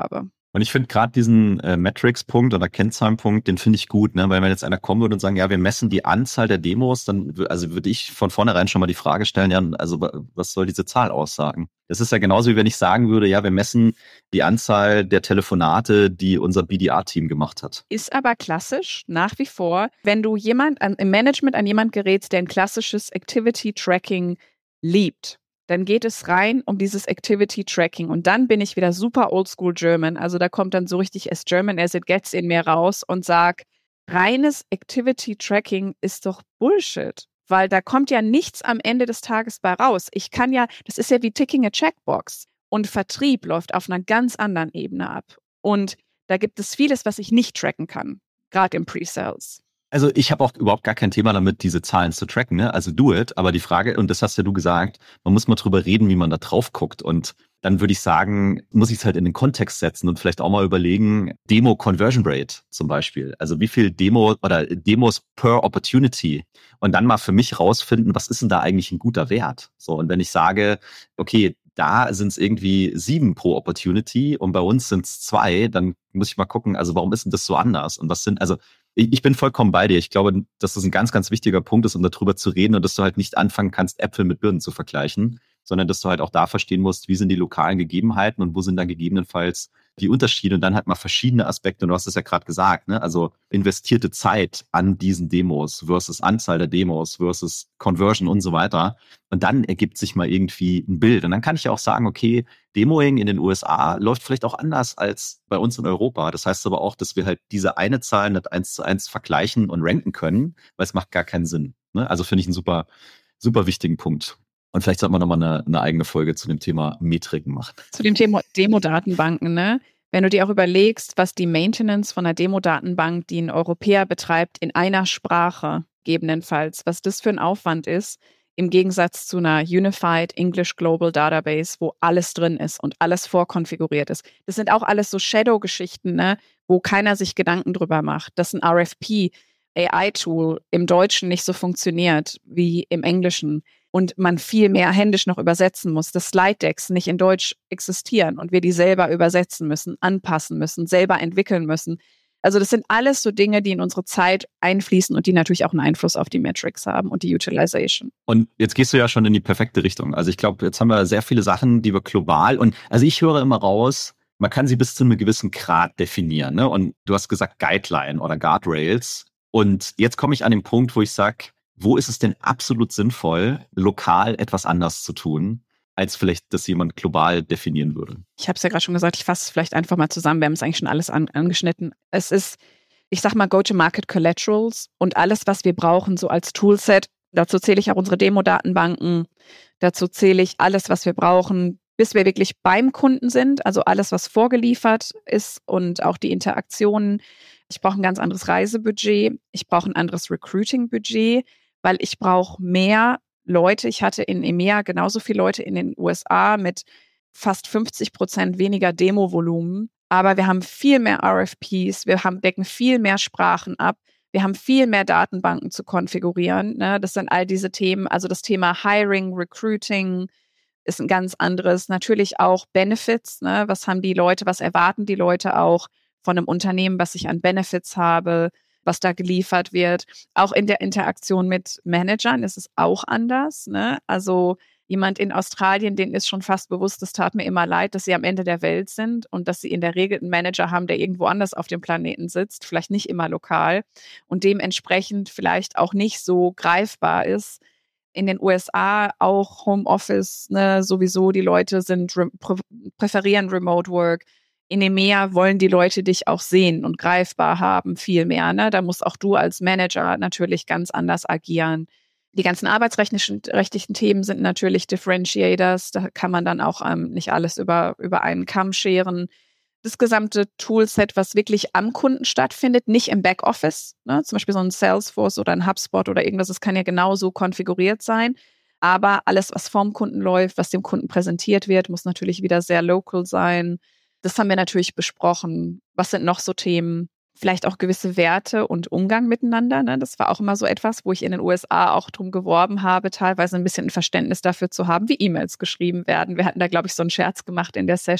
Und ich finde gerade diesen äh, Metrics-Punkt oder Kennzahlenpunkt, den finde ich gut, ne? Weil wenn jetzt einer kommen würde und sagen, ja, wir messen die Anzahl der Demos, dann w- also würde ich von vornherein schon mal die Frage stellen, ja, also wa- was soll diese Zahl aussagen? Das ist ja genauso, wie wenn ich sagen würde, ja, wir messen die Anzahl der Telefonate, die unser B D R-Team gemacht hat. Ist aber klassisch nach wie vor, wenn du jemand an, im Management an jemand gerätst, der ein klassisches Activity Tracking liebt, dann geht es rein um dieses Activity Tracking. Und dann bin ich wieder super oldschool German. Also da kommt dann so richtig as German as it gets in mir raus und sag, reines Activity Tracking ist doch Bullshit. Weil da kommt ja nichts am Ende des Tages bei raus. Ich kann ja, das ist ja wie ticking a checkbox. Und Vertrieb läuft auf einer ganz anderen Ebene ab. Und da gibt es vieles, was ich nicht tracken kann, gerade im Pre-Sales. Also ich habe auch überhaupt gar kein Thema damit, diese Zahlen zu tracken, ne? Also do it. Aber die Frage, und das hast ja du gesagt, man muss mal drüber reden, wie man da drauf guckt. Und dann würde ich sagen, muss ich es halt in den Kontext setzen und vielleicht auch mal überlegen, Demo-Conversion Rate zum Beispiel. Also wie viel Demo oder Demos per Opportunity. Und dann mal für mich rausfinden, was ist denn da eigentlich ein guter Wert? So, und wenn ich sage, okay, da sind es irgendwie sieben pro Opportunity und bei uns sind es zwei, dann muss ich mal gucken, also warum ist denn das so anders? Und was sind, also ich, ich bin vollkommen bei dir. Ich glaube, dass das ein ganz, ganz wichtiger Punkt ist, um darüber zu reden und dass du halt nicht anfangen kannst, Äpfel mit Birnen zu vergleichen, sondern dass du halt auch da verstehen musst, wie sind die lokalen Gegebenheiten und wo sind dann gegebenenfalls die Unterschiede und dann halt mal verschiedene Aspekte. Und du hast es ja gerade gesagt, ne? Also investierte Zeit an diesen Demos versus Anzahl der Demos versus Conversion und so weiter. Und dann ergibt sich mal irgendwie ein Bild. Und dann kann ich ja auch sagen, okay, Demoing in den U S A läuft vielleicht auch anders als bei uns in Europa. Das heißt aber auch, dass wir halt diese eine Zahl nicht eins zu eins vergleichen und ranken können, weil es macht gar keinen Sinn. Ne? Also finde ich einen super, super wichtigen Punkt. Und vielleicht sollte man nochmal eine, eine eigene Folge zu dem Thema Metriken machen. Zu dem Thema Demo-Datenbanken, ne? Wenn du dir auch überlegst, was die Maintenance von einer Demo-Datenbank, die ein Europäer betreibt, in einer Sprache gegebenenfalls, was das für ein Aufwand ist, im Gegensatz zu einer Unified English Global Database, wo alles drin ist und alles vorkonfiguriert ist. Das sind auch alles so Shadow-Geschichten, ne? Wo keiner sich Gedanken drüber macht, dass ein R F P A I-Tool im Deutschen nicht so funktioniert wie im Englischen. Und man viel mehr händisch noch übersetzen muss, dass Slide-Decks nicht in Deutsch existieren und wir die selber übersetzen müssen, anpassen müssen, selber entwickeln müssen. Also das sind alles so Dinge, die in unsere Zeit einfließen und die natürlich auch einen Einfluss auf die Metrics haben und die Utilization. Und jetzt gehst du ja schon in die perfekte Richtung. Also ich glaube, jetzt haben wir sehr viele Sachen, die wir global und also ich höre immer raus, man kann sie bis zu einem gewissen Grad definieren. Ne? Und du hast gesagt Guideline oder Guardrails. Und jetzt komme ich an den Punkt, wo ich sage, wo ist es denn absolut sinnvoll, lokal etwas anders zu tun, als vielleicht das jemand global definieren würde? Ich habe es ja gerade schon gesagt, ich fasse es vielleicht einfach mal zusammen. Wir haben es eigentlich schon alles an, angeschnitten. Es ist, ich sag mal, Go-to-Market Collaterals und alles, was wir brauchen, so als Toolset. Dazu zähle ich auch unsere Demo-Datenbanken. Dazu zähle ich alles, was wir brauchen, bis wir wirklich beim Kunden sind. Also alles, was vorgeliefert ist und auch die Interaktionen. Ich brauche ein ganz anderes Reisebudget. Ich brauche ein anderes Recruiting-Budget, weil ich brauche mehr Leute. Ich hatte in E M E A genauso viele Leute in den U S A mit fast fünfzig Prozent weniger Demo-Volumen. Aber wir haben viel mehr R F Ps, wir haben, decken viel mehr Sprachen ab, wir haben viel mehr Datenbanken zu konfigurieren. Ne? Das sind all diese Themen. Also das Thema Hiring, Recruiting ist ein ganz anderes. Natürlich auch Benefits. Ne? Was haben die Leute, was erwarten die Leute auch von einem Unternehmen, was ich an Benefits habe, was da geliefert wird. Auch in der Interaktion mit Managern ist es auch anders. Ne? Also jemand in Australien, denen ist schon fast bewusst, das tat mir immer leid, dass sie am Ende der Welt sind und dass sie in der Regel einen Manager haben, der irgendwo anders auf dem Planeten sitzt, vielleicht nicht immer lokal und dementsprechend vielleicht auch nicht so greifbar ist. In den U S A auch Homeoffice, ne, sowieso die Leute sind präferieren Remote Work. In E M E A wollen die Leute dich auch sehen und greifbar haben, viel mehr. Ne? Da musst auch du als Manager natürlich ganz anders agieren. Die ganzen arbeitsrechtlichen rechtlichen Themen sind natürlich Differentiators. Da kann man dann auch ähm, nicht alles über, über einen Kamm scheren. Das gesamte Toolset, was wirklich am Kunden stattfindet, nicht im Backoffice. Ne? Zum Beispiel so ein Salesforce oder ein HubSpot oder irgendwas, das kann ja genauso konfiguriert sein. Aber alles, was vorm Kunden läuft, was dem Kunden präsentiert wird, muss natürlich wieder sehr local sein. Das haben wir natürlich besprochen. Was sind noch so Themen? Vielleicht auch gewisse Werte und Umgang miteinander. Ne? Das war auch immer so etwas, wo ich in den U S A auch drum geworben habe, teilweise ein bisschen ein Verständnis dafür zu haben, wie E-Mails geschrieben werden. Wir hatten da, glaube ich, so einen Scherz gemacht in der Session.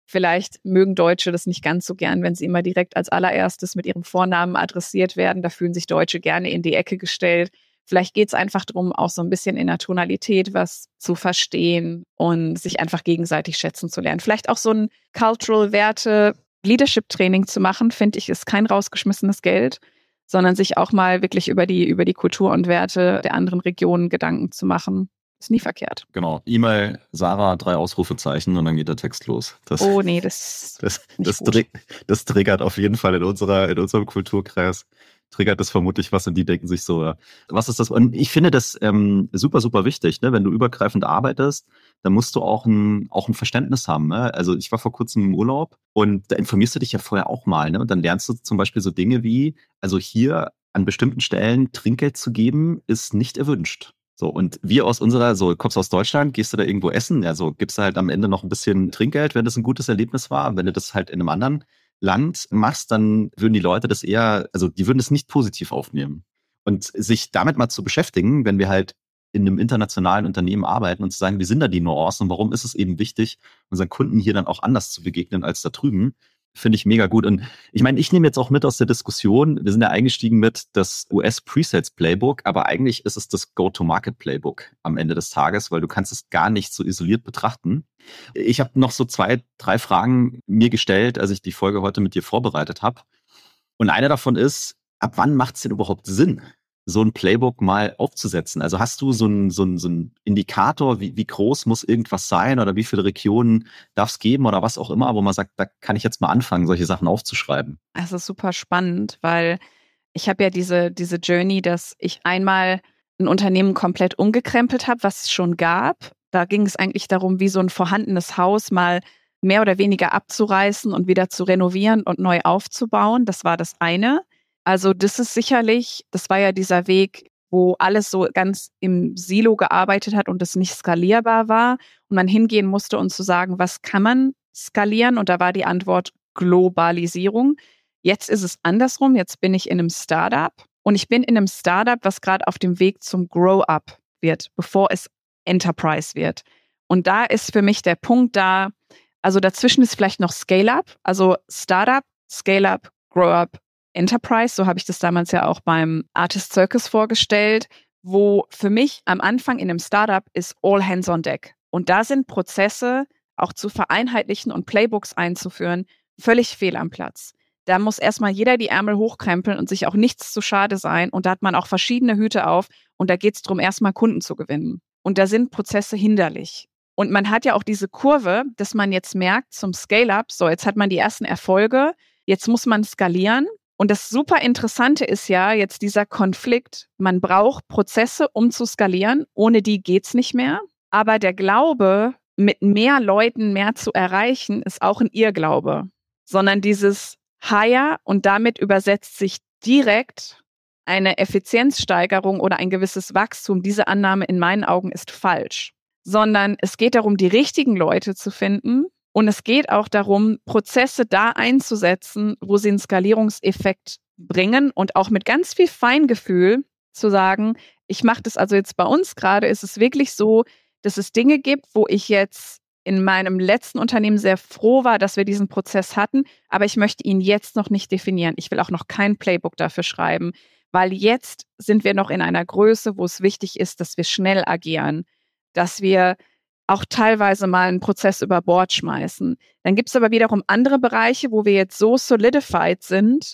Vielleicht mögen Deutsche das nicht ganz so gern, wenn sie immer direkt als allererstes mit ihrem Vornamen adressiert werden. Da fühlen sich Deutsche gerne in die Ecke gestellt. Vielleicht geht es einfach darum, auch so ein bisschen in der Tonalität was zu verstehen und sich einfach gegenseitig schätzen zu lernen. Vielleicht auch so ein Cultural Werte Leadership Training zu machen, finde ich, ist kein rausgeschmissenes Geld, sondern sich auch mal wirklich über die, über die Kultur und Werte der anderen Regionen Gedanken zu machen. Ist nie verkehrt. Genau. E-Mail, Sarah, drei Ausrufezeichen und dann geht der Text los. Das, oh nee, das das, das, das, das triggert auf jeden Fall in unserer, in unserem Kulturkreis. Triggert das vermutlich was und die denken sich so, was ist das? Und ich finde das ähm, super, super wichtig, ne? Wenn du übergreifend arbeitest, dann musst du auch ein, auch ein Verständnis haben. Ne? Also ich war vor kurzem im Urlaub und da informierst du dich ja vorher auch mal. Ne? Und dann lernst du zum Beispiel so Dinge wie, also hier an bestimmten Stellen Trinkgeld zu geben, ist nicht erwünscht. So, und wir aus unserer, so, kommst du aus Deutschland, gehst du da irgendwo essen, ja, so, gibst du halt am Ende noch ein bisschen Trinkgeld, wenn das ein gutes Erlebnis war. Wenn du das halt in einem anderen Land machst, dann würden die Leute das eher, also die würden es nicht positiv aufnehmen. Und sich damit mal zu beschäftigen, wenn wir halt in einem internationalen Unternehmen arbeiten und zu sagen, wie sind da die Nuancen und warum ist es eben wichtig, unseren Kunden hier dann auch anders zu begegnen als da drüben, finde ich mega gut. Und ich meine, ich nehme jetzt auch mit aus der Diskussion, wir sind ja eingestiegen mit das U S Presales Playbook, aber eigentlich ist es das Go-to-Market Playbook am Ende des Tages, weil du kannst es gar nicht so isoliert betrachten. Ich habe noch so zwei, drei Fragen mir gestellt, als ich die Folge heute mit dir vorbereitet habe. Und eine davon ist, ab wann macht es denn überhaupt Sinn, so ein Playbook mal aufzusetzen? Also hast du so einen so einen, so einen Indikator, wie, wie groß muss irgendwas sein oder wie viele Regionen darf es geben oder was auch immer, wo man sagt, da kann ich jetzt mal anfangen, solche Sachen aufzuschreiben? Das ist super spannend, weil ich habe ja diese, diese Journey, dass ich einmal ein Unternehmen komplett umgekrempelt habe, was es schon gab. Da ging es eigentlich darum, wie so ein vorhandenes Haus mal mehr oder weniger abzureißen und wieder zu renovieren und neu aufzubauen. Das war das eine. Also das ist sicherlich, das war ja dieser Weg, wo alles so ganz im Silo gearbeitet hat und das nicht skalierbar war und man hingehen musste und zu sagen, was kann man skalieren? Und da war die Antwort Globalisierung. Jetzt ist es andersrum. Jetzt bin ich in einem Startup und ich bin in einem Startup, was gerade auf dem Weg zum Grow-up wird, bevor es Enterprise wird. Und da ist für mich der Punkt da, also dazwischen ist vielleicht noch Scale-up, also Startup, Scale-up, Grow-up, Enterprise, so habe ich das damals ja auch beim Artist Circus vorgestellt, wo für mich am Anfang in einem Startup ist all hands on deck. Und da sind Prozesse auch zu vereinheitlichen und Playbooks einzuführen, völlig fehl am Platz. Da muss erstmal jeder die Ärmel hochkrempeln und sich auch nichts zu schade sein. Und da hat man auch verschiedene Hüte auf und da geht es darum, erstmal Kunden zu gewinnen. Und da sind Prozesse hinderlich. Und man hat ja auch diese Kurve, dass man jetzt merkt zum Scale-up, so jetzt hat man die ersten Erfolge, jetzt muss man skalieren. Und das super Interessante ist ja jetzt dieser Konflikt, man braucht Prozesse, um zu skalieren, ohne die geht's nicht mehr. Aber der Glaube, mit mehr Leuten mehr zu erreichen, ist auch ein Irrglaube. Sondern dieses Higher und damit übersetzt sich direkt eine Effizienzsteigerung oder ein gewisses Wachstum. Diese Annahme in meinen Augen ist falsch. Sondern es geht darum, die richtigen Leute zu finden. Und es geht auch darum, Prozesse da einzusetzen, wo sie einen Skalierungseffekt bringen und auch mit ganz viel Feingefühl zu sagen, ich mache das also jetzt bei uns gerade, ist es wirklich so, dass es Dinge gibt, wo ich jetzt in meinem letzten Unternehmen sehr froh war, dass wir diesen Prozess hatten, aber ich möchte ihn jetzt noch nicht definieren. Ich will auch noch kein Playbook dafür schreiben, weil jetzt sind wir noch in einer Größe, wo es wichtig ist, dass wir schnell agieren, dass wir auch teilweise mal einen Prozess über Bord schmeißen. Dann gibt es aber wiederum andere Bereiche, wo wir jetzt so solidified sind,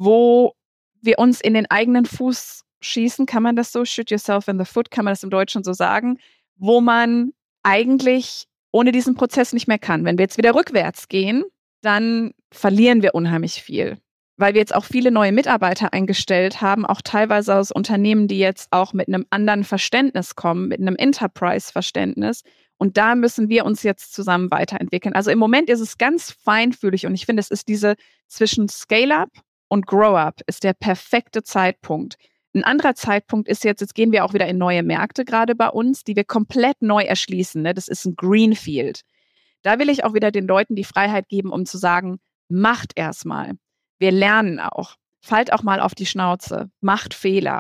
wo wir uns in den eigenen Fuß schießen, kann man das so, shoot yourself in the foot, kann man das im Deutschen so sagen, wo man eigentlich ohne diesen Prozess nicht mehr kann. Wenn wir jetzt wieder rückwärts gehen, dann verlieren wir unheimlich viel. Weil wir jetzt auch viele neue Mitarbeiter eingestellt haben, auch teilweise aus Unternehmen, die jetzt auch mit einem anderen Verständnis kommen, mit einem Enterprise-Verständnis. Und da müssen wir uns jetzt zusammen weiterentwickeln. Also im Moment ist es ganz feinfühlig und ich finde, es ist diese zwischen Scale-up und Grow-up ist der perfekte Zeitpunkt. Ein anderer Zeitpunkt ist jetzt, jetzt gehen wir auch wieder in neue Märkte gerade bei uns, die wir komplett neu erschließen. Ne? Das ist ein Greenfield. Da will ich auch wieder den Leuten die Freiheit geben, um zu sagen, macht erstmal. Wir lernen auch. Fallt auch mal auf die Schnauze. Macht Fehler.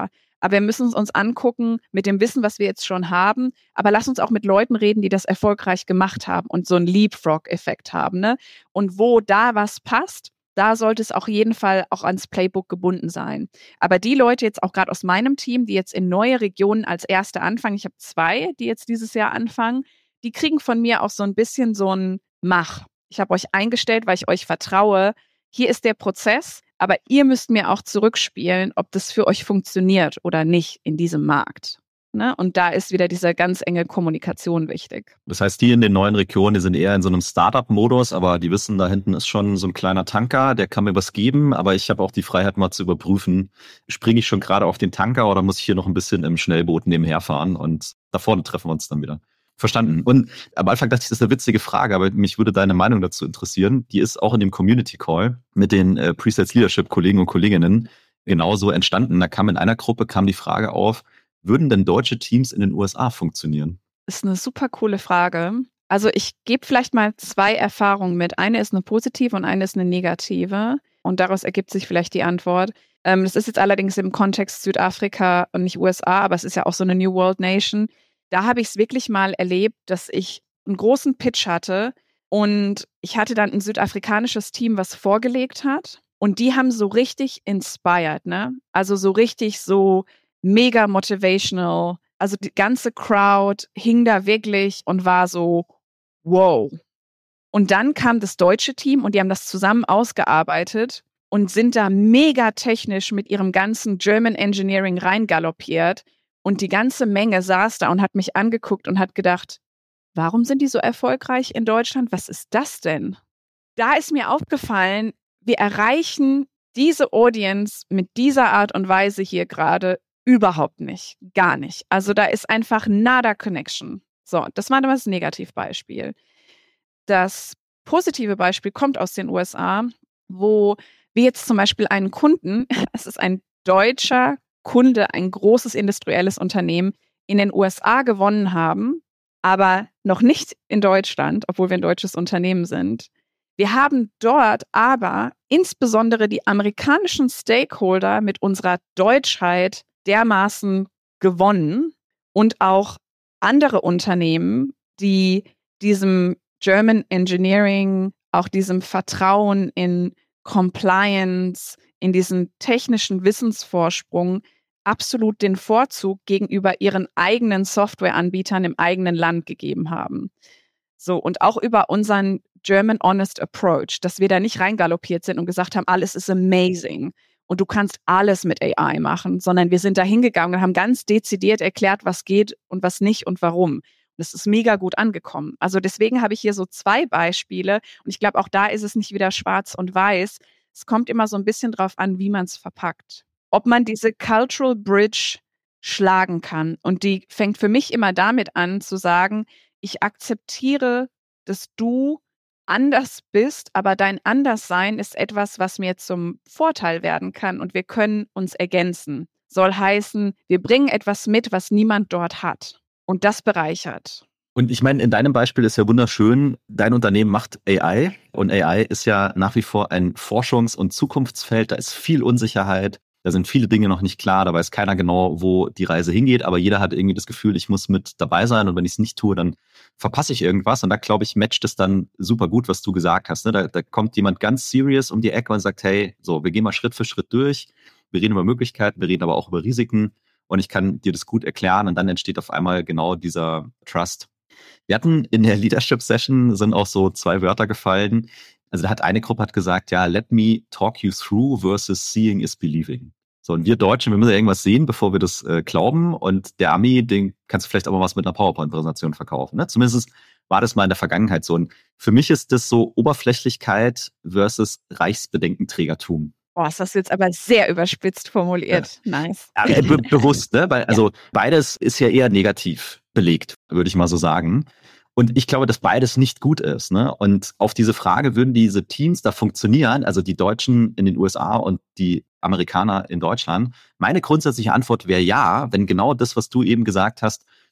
aber wir müssen es uns angucken mit dem Wissen, was wir jetzt schon haben. Aber lass uns auch mit Leuten reden, die das erfolgreich gemacht haben und so einen Leapfrog-Effekt haben. Ne? Und wo da was passt, da sollte es auf jeden Fall auch ans Playbook gebunden sein. Aber die Leute jetzt auch gerade aus meinem Team, die jetzt in neue Regionen als Erste anfangen, ich habe zwei, die jetzt dieses Jahr anfangen, die kriegen von mir auch so ein bisschen so ein Mach. Ich habe euch eingestellt, weil ich euch vertraue. Hier ist der Prozess, aber ihr müsst mir auch zurückspielen, ob das für euch funktioniert oder nicht in diesem Markt. Ne? Und da ist wieder diese ganz enge Kommunikation wichtig. Das heißt, die in den neuen Regionen, die sind eher in so einem Startup-Modus, aber die wissen, da hinten ist schon so ein kleiner Tanker, der kann mir was geben, aber ich habe auch die Freiheit mal zu überprüfen, springe ich schon gerade auf den Tanker oder muss ich hier noch ein bisschen im Schnellboot nebenher fahren und da vorne treffen wir uns dann wieder. Verstanden. Und am Anfang dachte ich, das ist eine witzige Frage, aber mich würde deine Meinung dazu interessieren. Die ist auch in dem Community Call mit den äh, Presales Leadership Kollegen und Kolleginnen genauso entstanden. Da kam in einer Gruppe kam die Frage auf, würden denn deutsche Teams in den U S A funktionieren? Das ist eine super coole Frage. Also ich gebe vielleicht mal zwei Erfahrungen mit. Eine ist eine positive und eine ist eine negative. Und daraus ergibt sich vielleicht die Antwort. Ähm, das ist jetzt allerdings im Kontext Südafrika und nicht U S A, aber es ist ja auch so eine New World Nation. Da habe ich es wirklich mal erlebt, dass ich einen großen Pitch hatte und ich hatte dann ein südafrikanisches Team, was vorgelegt hat und die haben so richtig inspired, ne? Also so richtig so mega motivational. Also die ganze Crowd hing da wirklich und war so, wow. Und dann kam das deutsche Team und die haben das zusammen ausgearbeitet und sind da mega technisch mit ihrem ganzen German Engineering reingaloppiert. Und die ganze Menge saß da und hat mich angeguckt und hat gedacht, warum sind die so erfolgreich in Deutschland? Was ist das denn? Da ist mir aufgefallen, wir erreichen diese Audience mit dieser Art und Weise hier gerade überhaupt nicht. Gar nicht. Also da ist einfach nada Connection. So, das war das Negativbeispiel. Das positive Beispiel kommt aus den U S A, wo wir jetzt zum Beispiel einen Kunden, es ist ein deutscher Kunde, ein großes industrielles Unternehmen in den U S A gewonnen haben, aber noch nicht in Deutschland, obwohl wir ein deutsches Unternehmen sind. Wir haben dort aber insbesondere die amerikanischen Stakeholder mit unserer Deutschheit dermaßen gewonnen und auch andere Unternehmen, die diesem German Engineering, auch diesem Vertrauen in Compliance, in diesen technischen Wissensvorsprung absolut den Vorzug gegenüber ihren eigenen Softwareanbietern im eigenen Land gegeben haben. So, und auch über unseren German Honest Approach, dass wir da nicht reingaloppiert sind und gesagt haben, alles ist amazing und du kannst alles mit A I machen, sondern wir sind da hingegangen und haben ganz dezidiert erklärt, was geht und was nicht und warum. Und das ist mega gut angekommen. Also deswegen habe ich hier so zwei Beispiele und ich glaube, auch da ist es nicht wieder schwarz und weiß. Es kommt immer so ein bisschen drauf an, wie man es verpackt. Ob man diese Cultural Bridge schlagen kann. Und die fängt für mich immer damit an, zu sagen, ich akzeptiere, dass du anders bist, aber dein Anderssein ist etwas, was mir zum Vorteil werden kann und wir können uns ergänzen. Soll heißen, wir bringen etwas mit, was niemand dort hat. Und das bereichert. Und ich meine, in deinem Beispiel ist ja wunderschön, dein Unternehmen macht A I und A I ist ja nach wie vor ein Forschungs- und Zukunftsfeld, da ist viel Unsicherheit, da sind viele Dinge noch nicht klar, da weiß keiner genau, wo die Reise hingeht, aber jeder hat irgendwie das Gefühl, ich muss mit dabei sein und wenn ich es nicht tue, dann verpasse ich irgendwas und da, glaube ich, matcht es dann super gut, was du gesagt hast. Ne? Da, da kommt jemand ganz serious um die Ecke und sagt, hey, so, wir gehen mal Schritt für Schritt durch, wir reden über Möglichkeiten, wir reden aber auch über Risiken und ich kann dir das gut erklären und dann entsteht auf einmal genau dieser Trust. Wir hatten in der Leadership Session sind auch so zwei Wörter gefallen. Also da hat eine Gruppe hat gesagt, ja, let me talk you through versus seeing is believing. So, und wir Deutschen, wir müssen ja irgendwas sehen, bevor wir das äh, glauben. Und der Ami, den kannst du vielleicht auch mal was mit einer PowerPoint-Präsentation verkaufen. Ne? Zumindest war das mal in der Vergangenheit so. Und für mich ist das so Oberflächlichkeit versus Reichsbedenkenträgertum. Boah, das hast du jetzt aber sehr überspitzt formuliert. Ja. Nice. Ja, be- bewusst, ne? Weil, also beides ist ja eher negativ belegt, würde ich mal so sagen. Und ich glaube, dass beides nicht gut ist. Ne? Und auf diese Frage, würden diese Teams da funktionieren, also die Deutschen in den U S A und die Amerikaner in Deutschland? Meine grundsätzliche Antwort wäre ja, wenn genau das, was du eben gesagt hast,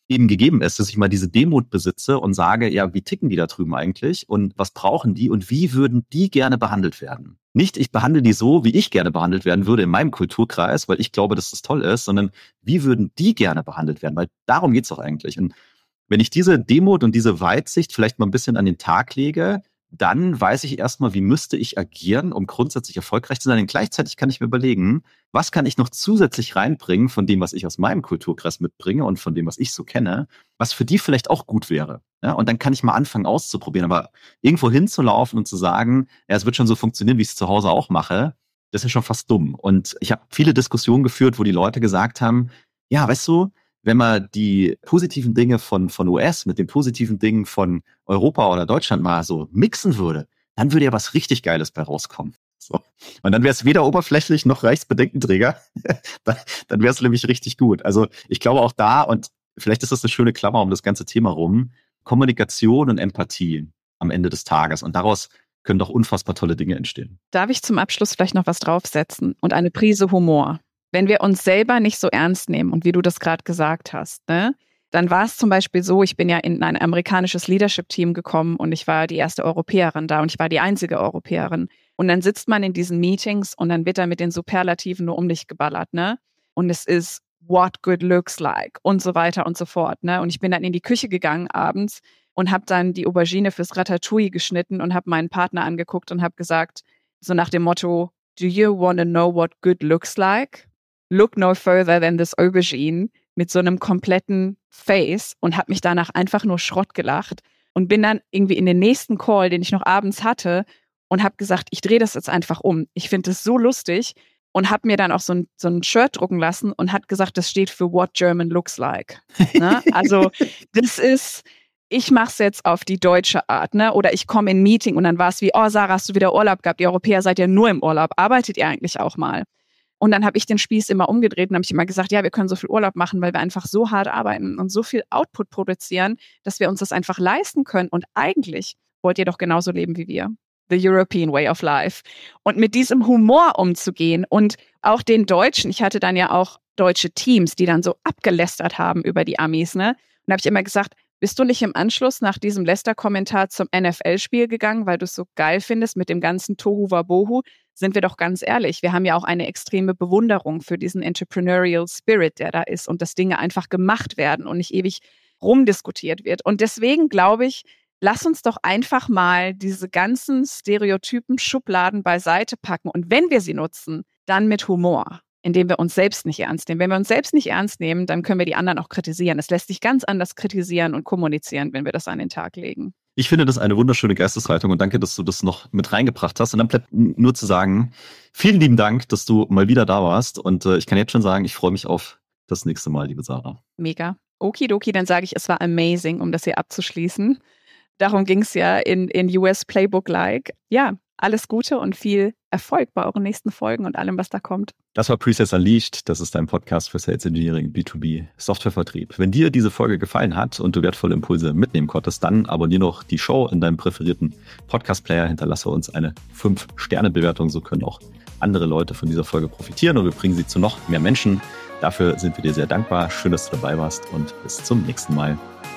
eben gegeben ist, dass ich mal diese Demut besitze und sage, ja, wie ticken die da drüben eigentlich und was brauchen die und wie würden die gerne behandelt werden? Nicht, ich behandle die so, wie ich gerne behandelt werden würde in meinem Kulturkreis, weil ich glaube, dass das toll ist, sondern wie würden die gerne behandelt werden? Weil darum geht's doch eigentlich. Und wenn ich diese Demut und diese Weitsicht vielleicht mal ein bisschen an den Tag lege, dann weiß ich erstmal, wie müsste ich agieren, um grundsätzlich erfolgreich zu sein. Und gleichzeitig kann ich mir überlegen, was kann ich noch zusätzlich reinbringen von dem, was ich aus meinem Kulturkreis mitbringe und von dem, was ich so kenne, was für die vielleicht auch gut wäre. Ja, und dann kann ich mal anfangen auszuprobieren. Aber irgendwo hinzulaufen und zu sagen, ja, es wird schon so funktionieren, wie ich es zu Hause auch mache, das ist schon fast dumm. Und ich habe viele Diskussionen geführt, wo die Leute gesagt haben, ja, weißt du, wenn man die positiven Dinge von, von U S mit den positiven Dingen von Europa oder Deutschland mal so mixen würde, dann würde ja was richtig Geiles bei rauskommen. So. Und dann wäre es weder oberflächlich noch Reichsbedenkenträger. dann dann wäre es nämlich richtig gut. Also ich glaube auch da, und vielleicht ist das eine schöne Klammer um das ganze Thema rum, Kommunikation und Empathie am Ende des Tages. Und daraus können doch unfassbar tolle Dinge entstehen. Darf ich zum Abschluss vielleicht noch was draufsetzen und eine Prise Humor? Wenn wir uns selber nicht so ernst nehmen und wie du das gerade gesagt hast, ne, dann war es zum Beispiel so, ich bin ja in ein amerikanisches Leadership-Team gekommen und ich war die erste Europäerin da und ich war die einzige Europäerin. Und dann sitzt man in diesen Meetings und dann wird da mit den Superlativen nur um dich geballert, ne? Und es ist what good looks like und so weiter und so fort, ne? Und ich bin dann in die Küche gegangen abends und habe dann die Aubergine fürs Ratatouille geschnitten und habe meinen Partner angeguckt und habe gesagt, so nach dem Motto, do you want to know what good looks like? Look no further than this aubergine, mit so einem kompletten Face und habe mich danach einfach nur Schrott gelacht und bin dann irgendwie in den nächsten Call, den ich noch abends hatte, und habe gesagt, ich drehe das jetzt einfach um. Ich finde das so lustig und habe mir dann auch so ein, so ein Shirt drucken lassen und hat gesagt, das steht für What German Looks Like. Ne? Also das ist, ich mache es jetzt auf die deutsche Art, ne? Oder ich komme in ein Meeting und dann war es wie, oh Sarah, hast du wieder Urlaub gehabt? Die Europäer seid ja nur im Urlaub. Arbeitet ihr eigentlich auch mal? Und dann habe ich den Spieß immer umgedreht und habe ich immer gesagt, ja, wir können so viel Urlaub machen, weil wir einfach so hart arbeiten und so viel Output produzieren, dass wir uns das einfach leisten können. Und eigentlich wollt ihr doch genauso leben wie wir. The European Way of Life. Und mit diesem Humor umzugehen und auch den Deutschen, ich hatte dann ja auch deutsche Teams, die dann so abgelästert haben über die Amis, ne? Und da habe ich immer gesagt, bist du nicht im Anschluss nach diesem Läster-Kommentar zum N F L-Spiel gegangen, weil du es so geil findest mit dem ganzen Tohu Wabohu? Sind wir doch ganz ehrlich, wir haben ja auch eine extreme Bewunderung für diesen Entrepreneurial Spirit, der da ist und dass Dinge einfach gemacht werden und nicht ewig rumdiskutiert wird. Und deswegen glaube ich, lass uns doch einfach mal diese ganzen Stereotypen, Schubladen beiseite packen und wenn wir sie nutzen, dann mit Humor, indem wir uns selbst nicht ernst nehmen. Wenn wir uns selbst nicht ernst nehmen, dann können wir die anderen auch kritisieren. Es lässt sich ganz anders kritisieren und kommunizieren, wenn wir das an den Tag legen. Ich finde das eine wunderschöne Geisteshaltung und danke, dass du das noch mit reingebracht hast. Und dann bleibt nur zu sagen, vielen lieben Dank, dass du mal wieder da warst. Und äh, ich kann jetzt schon sagen, ich freue mich auf das nächste Mal, liebe Sarah. Mega. Okidoki, dann sage ich, es war amazing, um das hier abzuschließen. Darum ging es ja in, in U S Playbook-like. Ja, alles Gute und viel Erfolg bei euren nächsten Folgen und allem, was da kommt. Das war Presales Unleashed. Das ist ein Podcast für Sales Engineering, B zwei B, Softwarevertrieb. Wenn dir diese Folge gefallen hat und du wertvolle Impulse mitnehmen konntest, dann abonniere noch die Show in deinem präferierten Podcast-Player. Hinterlasse uns eine fünf Sterne Bewertung. So können auch andere Leute von dieser Folge profitieren und wir bringen sie zu noch mehr Menschen. Dafür sind wir dir sehr dankbar. Schön, dass du dabei warst und bis zum nächsten Mal.